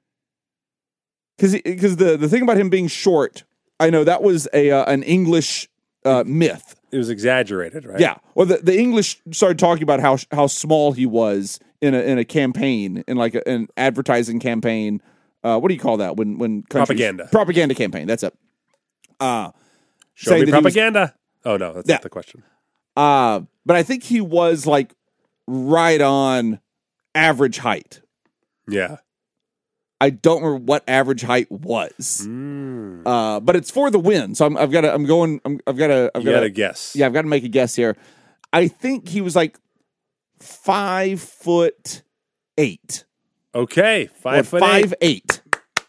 Because the thing about him being short, I know that was an English myth. It was exaggerated, right? Yeah. Well, the English started talking about how small he was in a campaign, in like an advertising campaign. What do you call that when propaganda campaign? That's it. Show me propaganda. Oh no, that's not the question. But I think he was like right on average height. Yeah. I don't remember what average height was, but it's for the win. So I've got to guess. Yeah, I've got to make a guess here. I think he was like 5'8" Okay, 5'8". 5'8".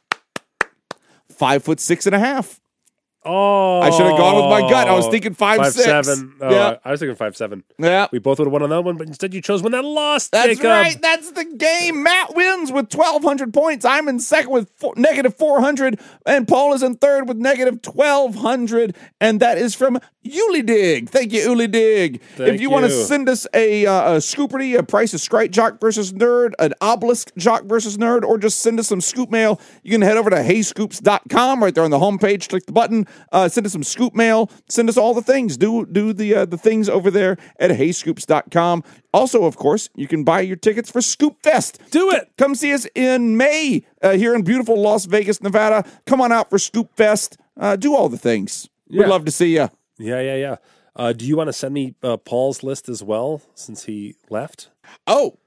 5'6.5". Oh, I should have gone with my gut. I was thinking 5'6". 5'7". Oh, Yeah. I was thinking 5'7". Yeah. We both would have won on that one, but instead you chose one that lost. That's Jacob. right. That's the game. Matt wins with 1,200 points. I'm in second with negative 400, and Paul is in third with negative 1,200, and that is from Ulidig. Thank you, Ulidig. If you want to send us a Scooperty, a Price is Right Jock versus Nerd, an Obelisk Jock versus Nerd, or just send us some scoop mail, you can head over to heyscoops.com right there on the homepage. Click the button. Send us some scoop mail. Send us all the things. Do the things over there at heyscoops.com. Also, of course, you can buy your tickets for Scoop Fest. Do it. Come see us in May here in beautiful Las Vegas, Nevada. Come on out for Scoop Fest. Do all the things. Yeah. We'd love to see you. Yeah. Do you want to send me Paul's list as well, since he left? Oh,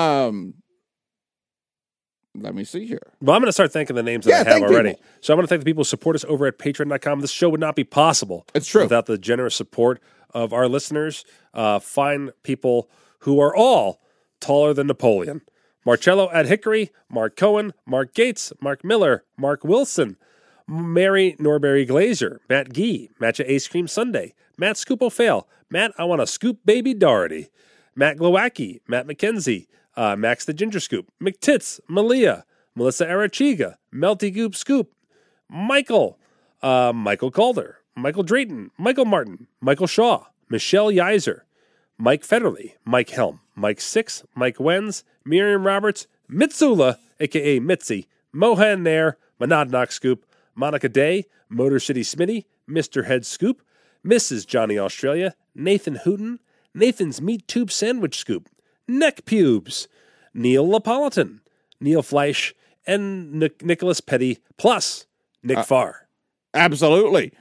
let me see here. Well, I'm going to start thanking the names that I have already. People. So I want to thank the people who support us over at patreon.com. This show would not be possible. It's true. Without the generous support of our listeners. Fine people who are all taller than Napoleon. Marcello at Hickory, Mark Cohen, Mark Gates, Mark Miller, Mark Wilson, Mary Norberry Glazer, Matt Gee, Matcha Ice Cream Sunday, Matt Scoop O'Fail, Matt I Want a Scoop Baby Doherty, Matt Glowacki, Matt McKenzie, Max the Ginger Scoop, McTits, Malia, Melissa Arachiga, Melty Goop Scoop, Michael, Michael Calder, Michael Drayton, Michael Martin, Michael Shaw, Michelle Yiser, Mike Federley, Mike Helm, Mike Six, Mike Wenz, Miriam Roberts, Mitsula, a.k.a. Mitzi, Mohan Nair, Monadnock Scoop, Monica Day, Motor City Smitty, Mr. Head Scoop, Mrs. Johnny Australia, Nathan Hooten, Nathan's Meat Tube Sandwich Scoop, Neck Pubes, Neil Lapolitan, Neil Fleisch, and Nicholas Petty, plus Nick Farr. Absolutely.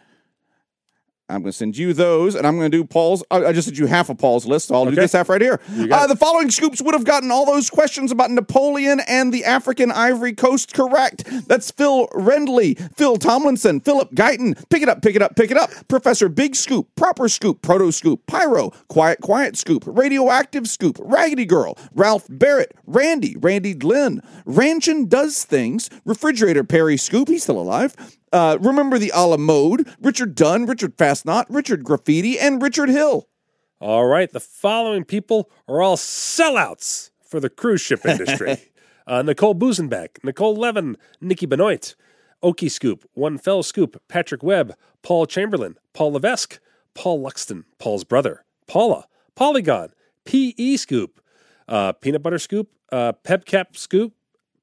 I'm going to send you those, and I'm going to do Paul's. I just sent you half of Paul's list, so I'll do this half right here. The following scoops would have gotten all those questions about Napoleon and the African Ivory Coast correct. That's Phil Rendley, Phil Tomlinson, Philip Guyton, Pick It Up, Pick It Up, Pick It Up, Professor Big Scoop, Proper Scoop, Proto Scoop, Pyro, Quiet Scoop, Radioactive Scoop, Raggedy Girl, Ralph Barrett, Randy Glenn, Ranchin Does Things, Refrigerator Perry Scoop, he's still alive, Remember the a la mode, Richard Dunn, Richard Fastnot, Richard Graffiti, and Richard Hill. All right, the following people are all sellouts for the cruise ship industry. Nicole Busenbeck, Nicole Levin, Nikki Benoit, Okie Scoop, One Fell Scoop, Patrick Webb, Paul Chamberlain, Paul Levesque, Paul Luxton, Paul's brother, Paula, Polygon, P.E. Scoop, Peanut Butter Scoop, Pebcac Scoop,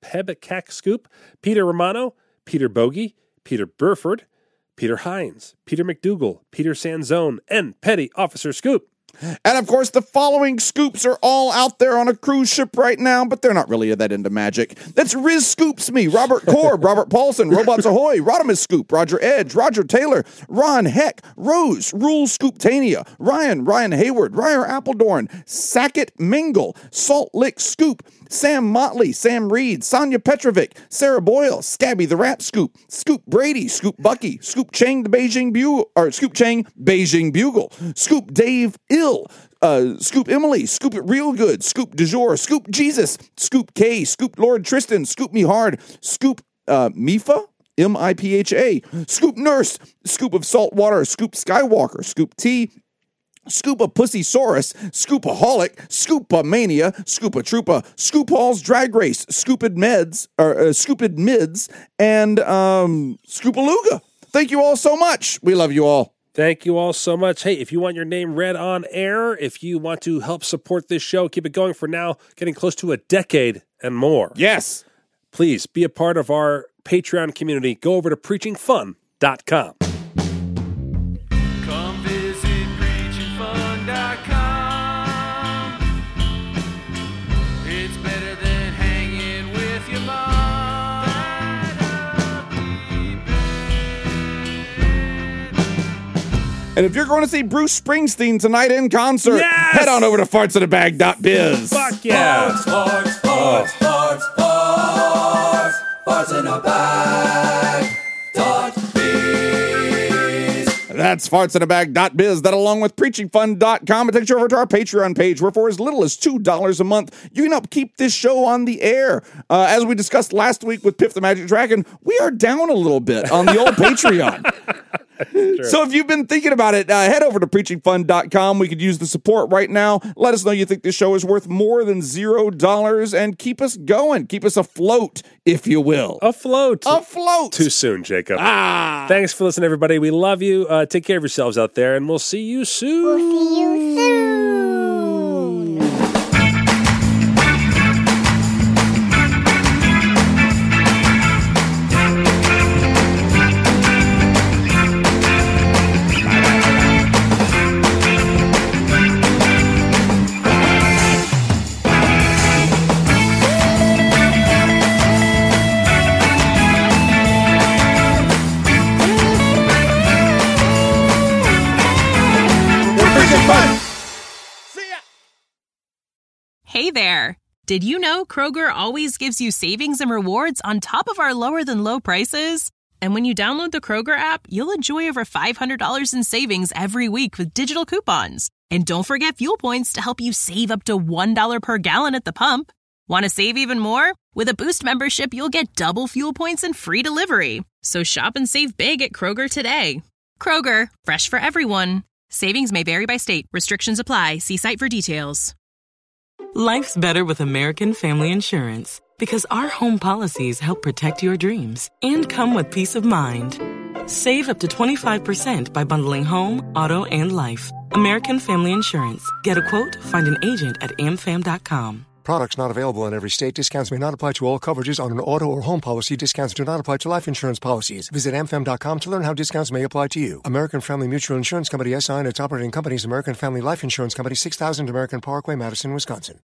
Peter Romano, Peter Bogey, Peter Burford, Peter Hines, Peter McDougall, Peter Sanzone, and Petty Officer Scoop. And, of course, the following scoops are all out there on a cruise ship right now, but they're not really that into magic. That's Riz Scoops Me, Robert Korb, Robert Paulson, Robots Ahoy, Rodimus Scoop, Roger Edge, Roger Taylor, Ron Heck, Rose, Rule Scooptania, Ryan Hayward, Ryer Appledorn, Sackett Mingle, Salt Lick Scoop, Sam Motley, Sam Reed, Sonia Petrovic, Sarah Boyle, Scabby the Rap Scoop, Scoop Brady, Scoop Bucky, Scoop Chang the Beijing Bugle, or Scoop Chang Beijing Bugle, Scoop Dave Ill, Scoop Emily, Scoop It Real Good, Scoop Du Jour, Scoop Jesus, Scoop K, Scoop Lord Tristan, Scoop Me Hard, Scoop Mifa, M-I-P-H-A, Scoop Nurse, Scoop of Salt Water, Scoop Skywalker, Scoop T, Scoopa Pussysaurus, Scoopaholic, Scoopamania, Scoopa Troopa, Scoop Hall's Drag Race, Scoopid Mids, and Scoopaluga. Thank you all so much. We love you all. Thank you all so much. Hey, if you want your name read on air, if you want to help support this show, keep it going for now, getting close to a decade and more. Yes. Please be a part of our Patreon community. Go over to preachingfun.com. And if you're going to see Bruce Springsteen tonight in concert, head on over to fartsinabag.biz. Fuck yeah. Farts in a bag. .biz. That's fartsinabag.biz. That along with preachingfun.com. It takes you over to our Patreon page where for as little as $2 a month, you can help keep this show on the air. As we discussed last week with Piff the Magic Dragon, we are down a little bit on the old Patreon. So if you've been thinking about it, head over to preachingfun.com. We could use the support right now. Let us know you think this show is worth more than $0 and keep us going. Keep us afloat, if you will. Afloat. Too soon, Jacob. Thanks for listening, everybody. We love you. Take care of yourselves out there, and we'll see you soon. Hey there! Did you know Kroger always gives you savings and rewards on top of our lower-than-low prices? And when you download the Kroger app, you'll enjoy over $500 in savings every week with digital coupons. And don't forget fuel points to help you save up to $1 per gallon at the pump. Want to save even more? With a Boost membership, you'll get double fuel points and free delivery. So shop and save big at Kroger today. Kroger, fresh for everyone. Savings may vary by state. Restrictions apply. See site for details. Life's better with American Family Insurance because our home policies help protect your dreams and come with peace of mind. Save up to 25% by bundling home, auto, and life. American Family Insurance. Get a quote, find an agent at amfam.com. Products not available in every state. Discounts may not apply to all coverages on an auto or home policy. Discounts do not apply to life insurance policies. Visit amfam.com to learn how discounts may apply to you. American Family Mutual Insurance Company, SI, and its operating companies, American Family Life Insurance Company, 6000 American Parkway, Madison, Wisconsin.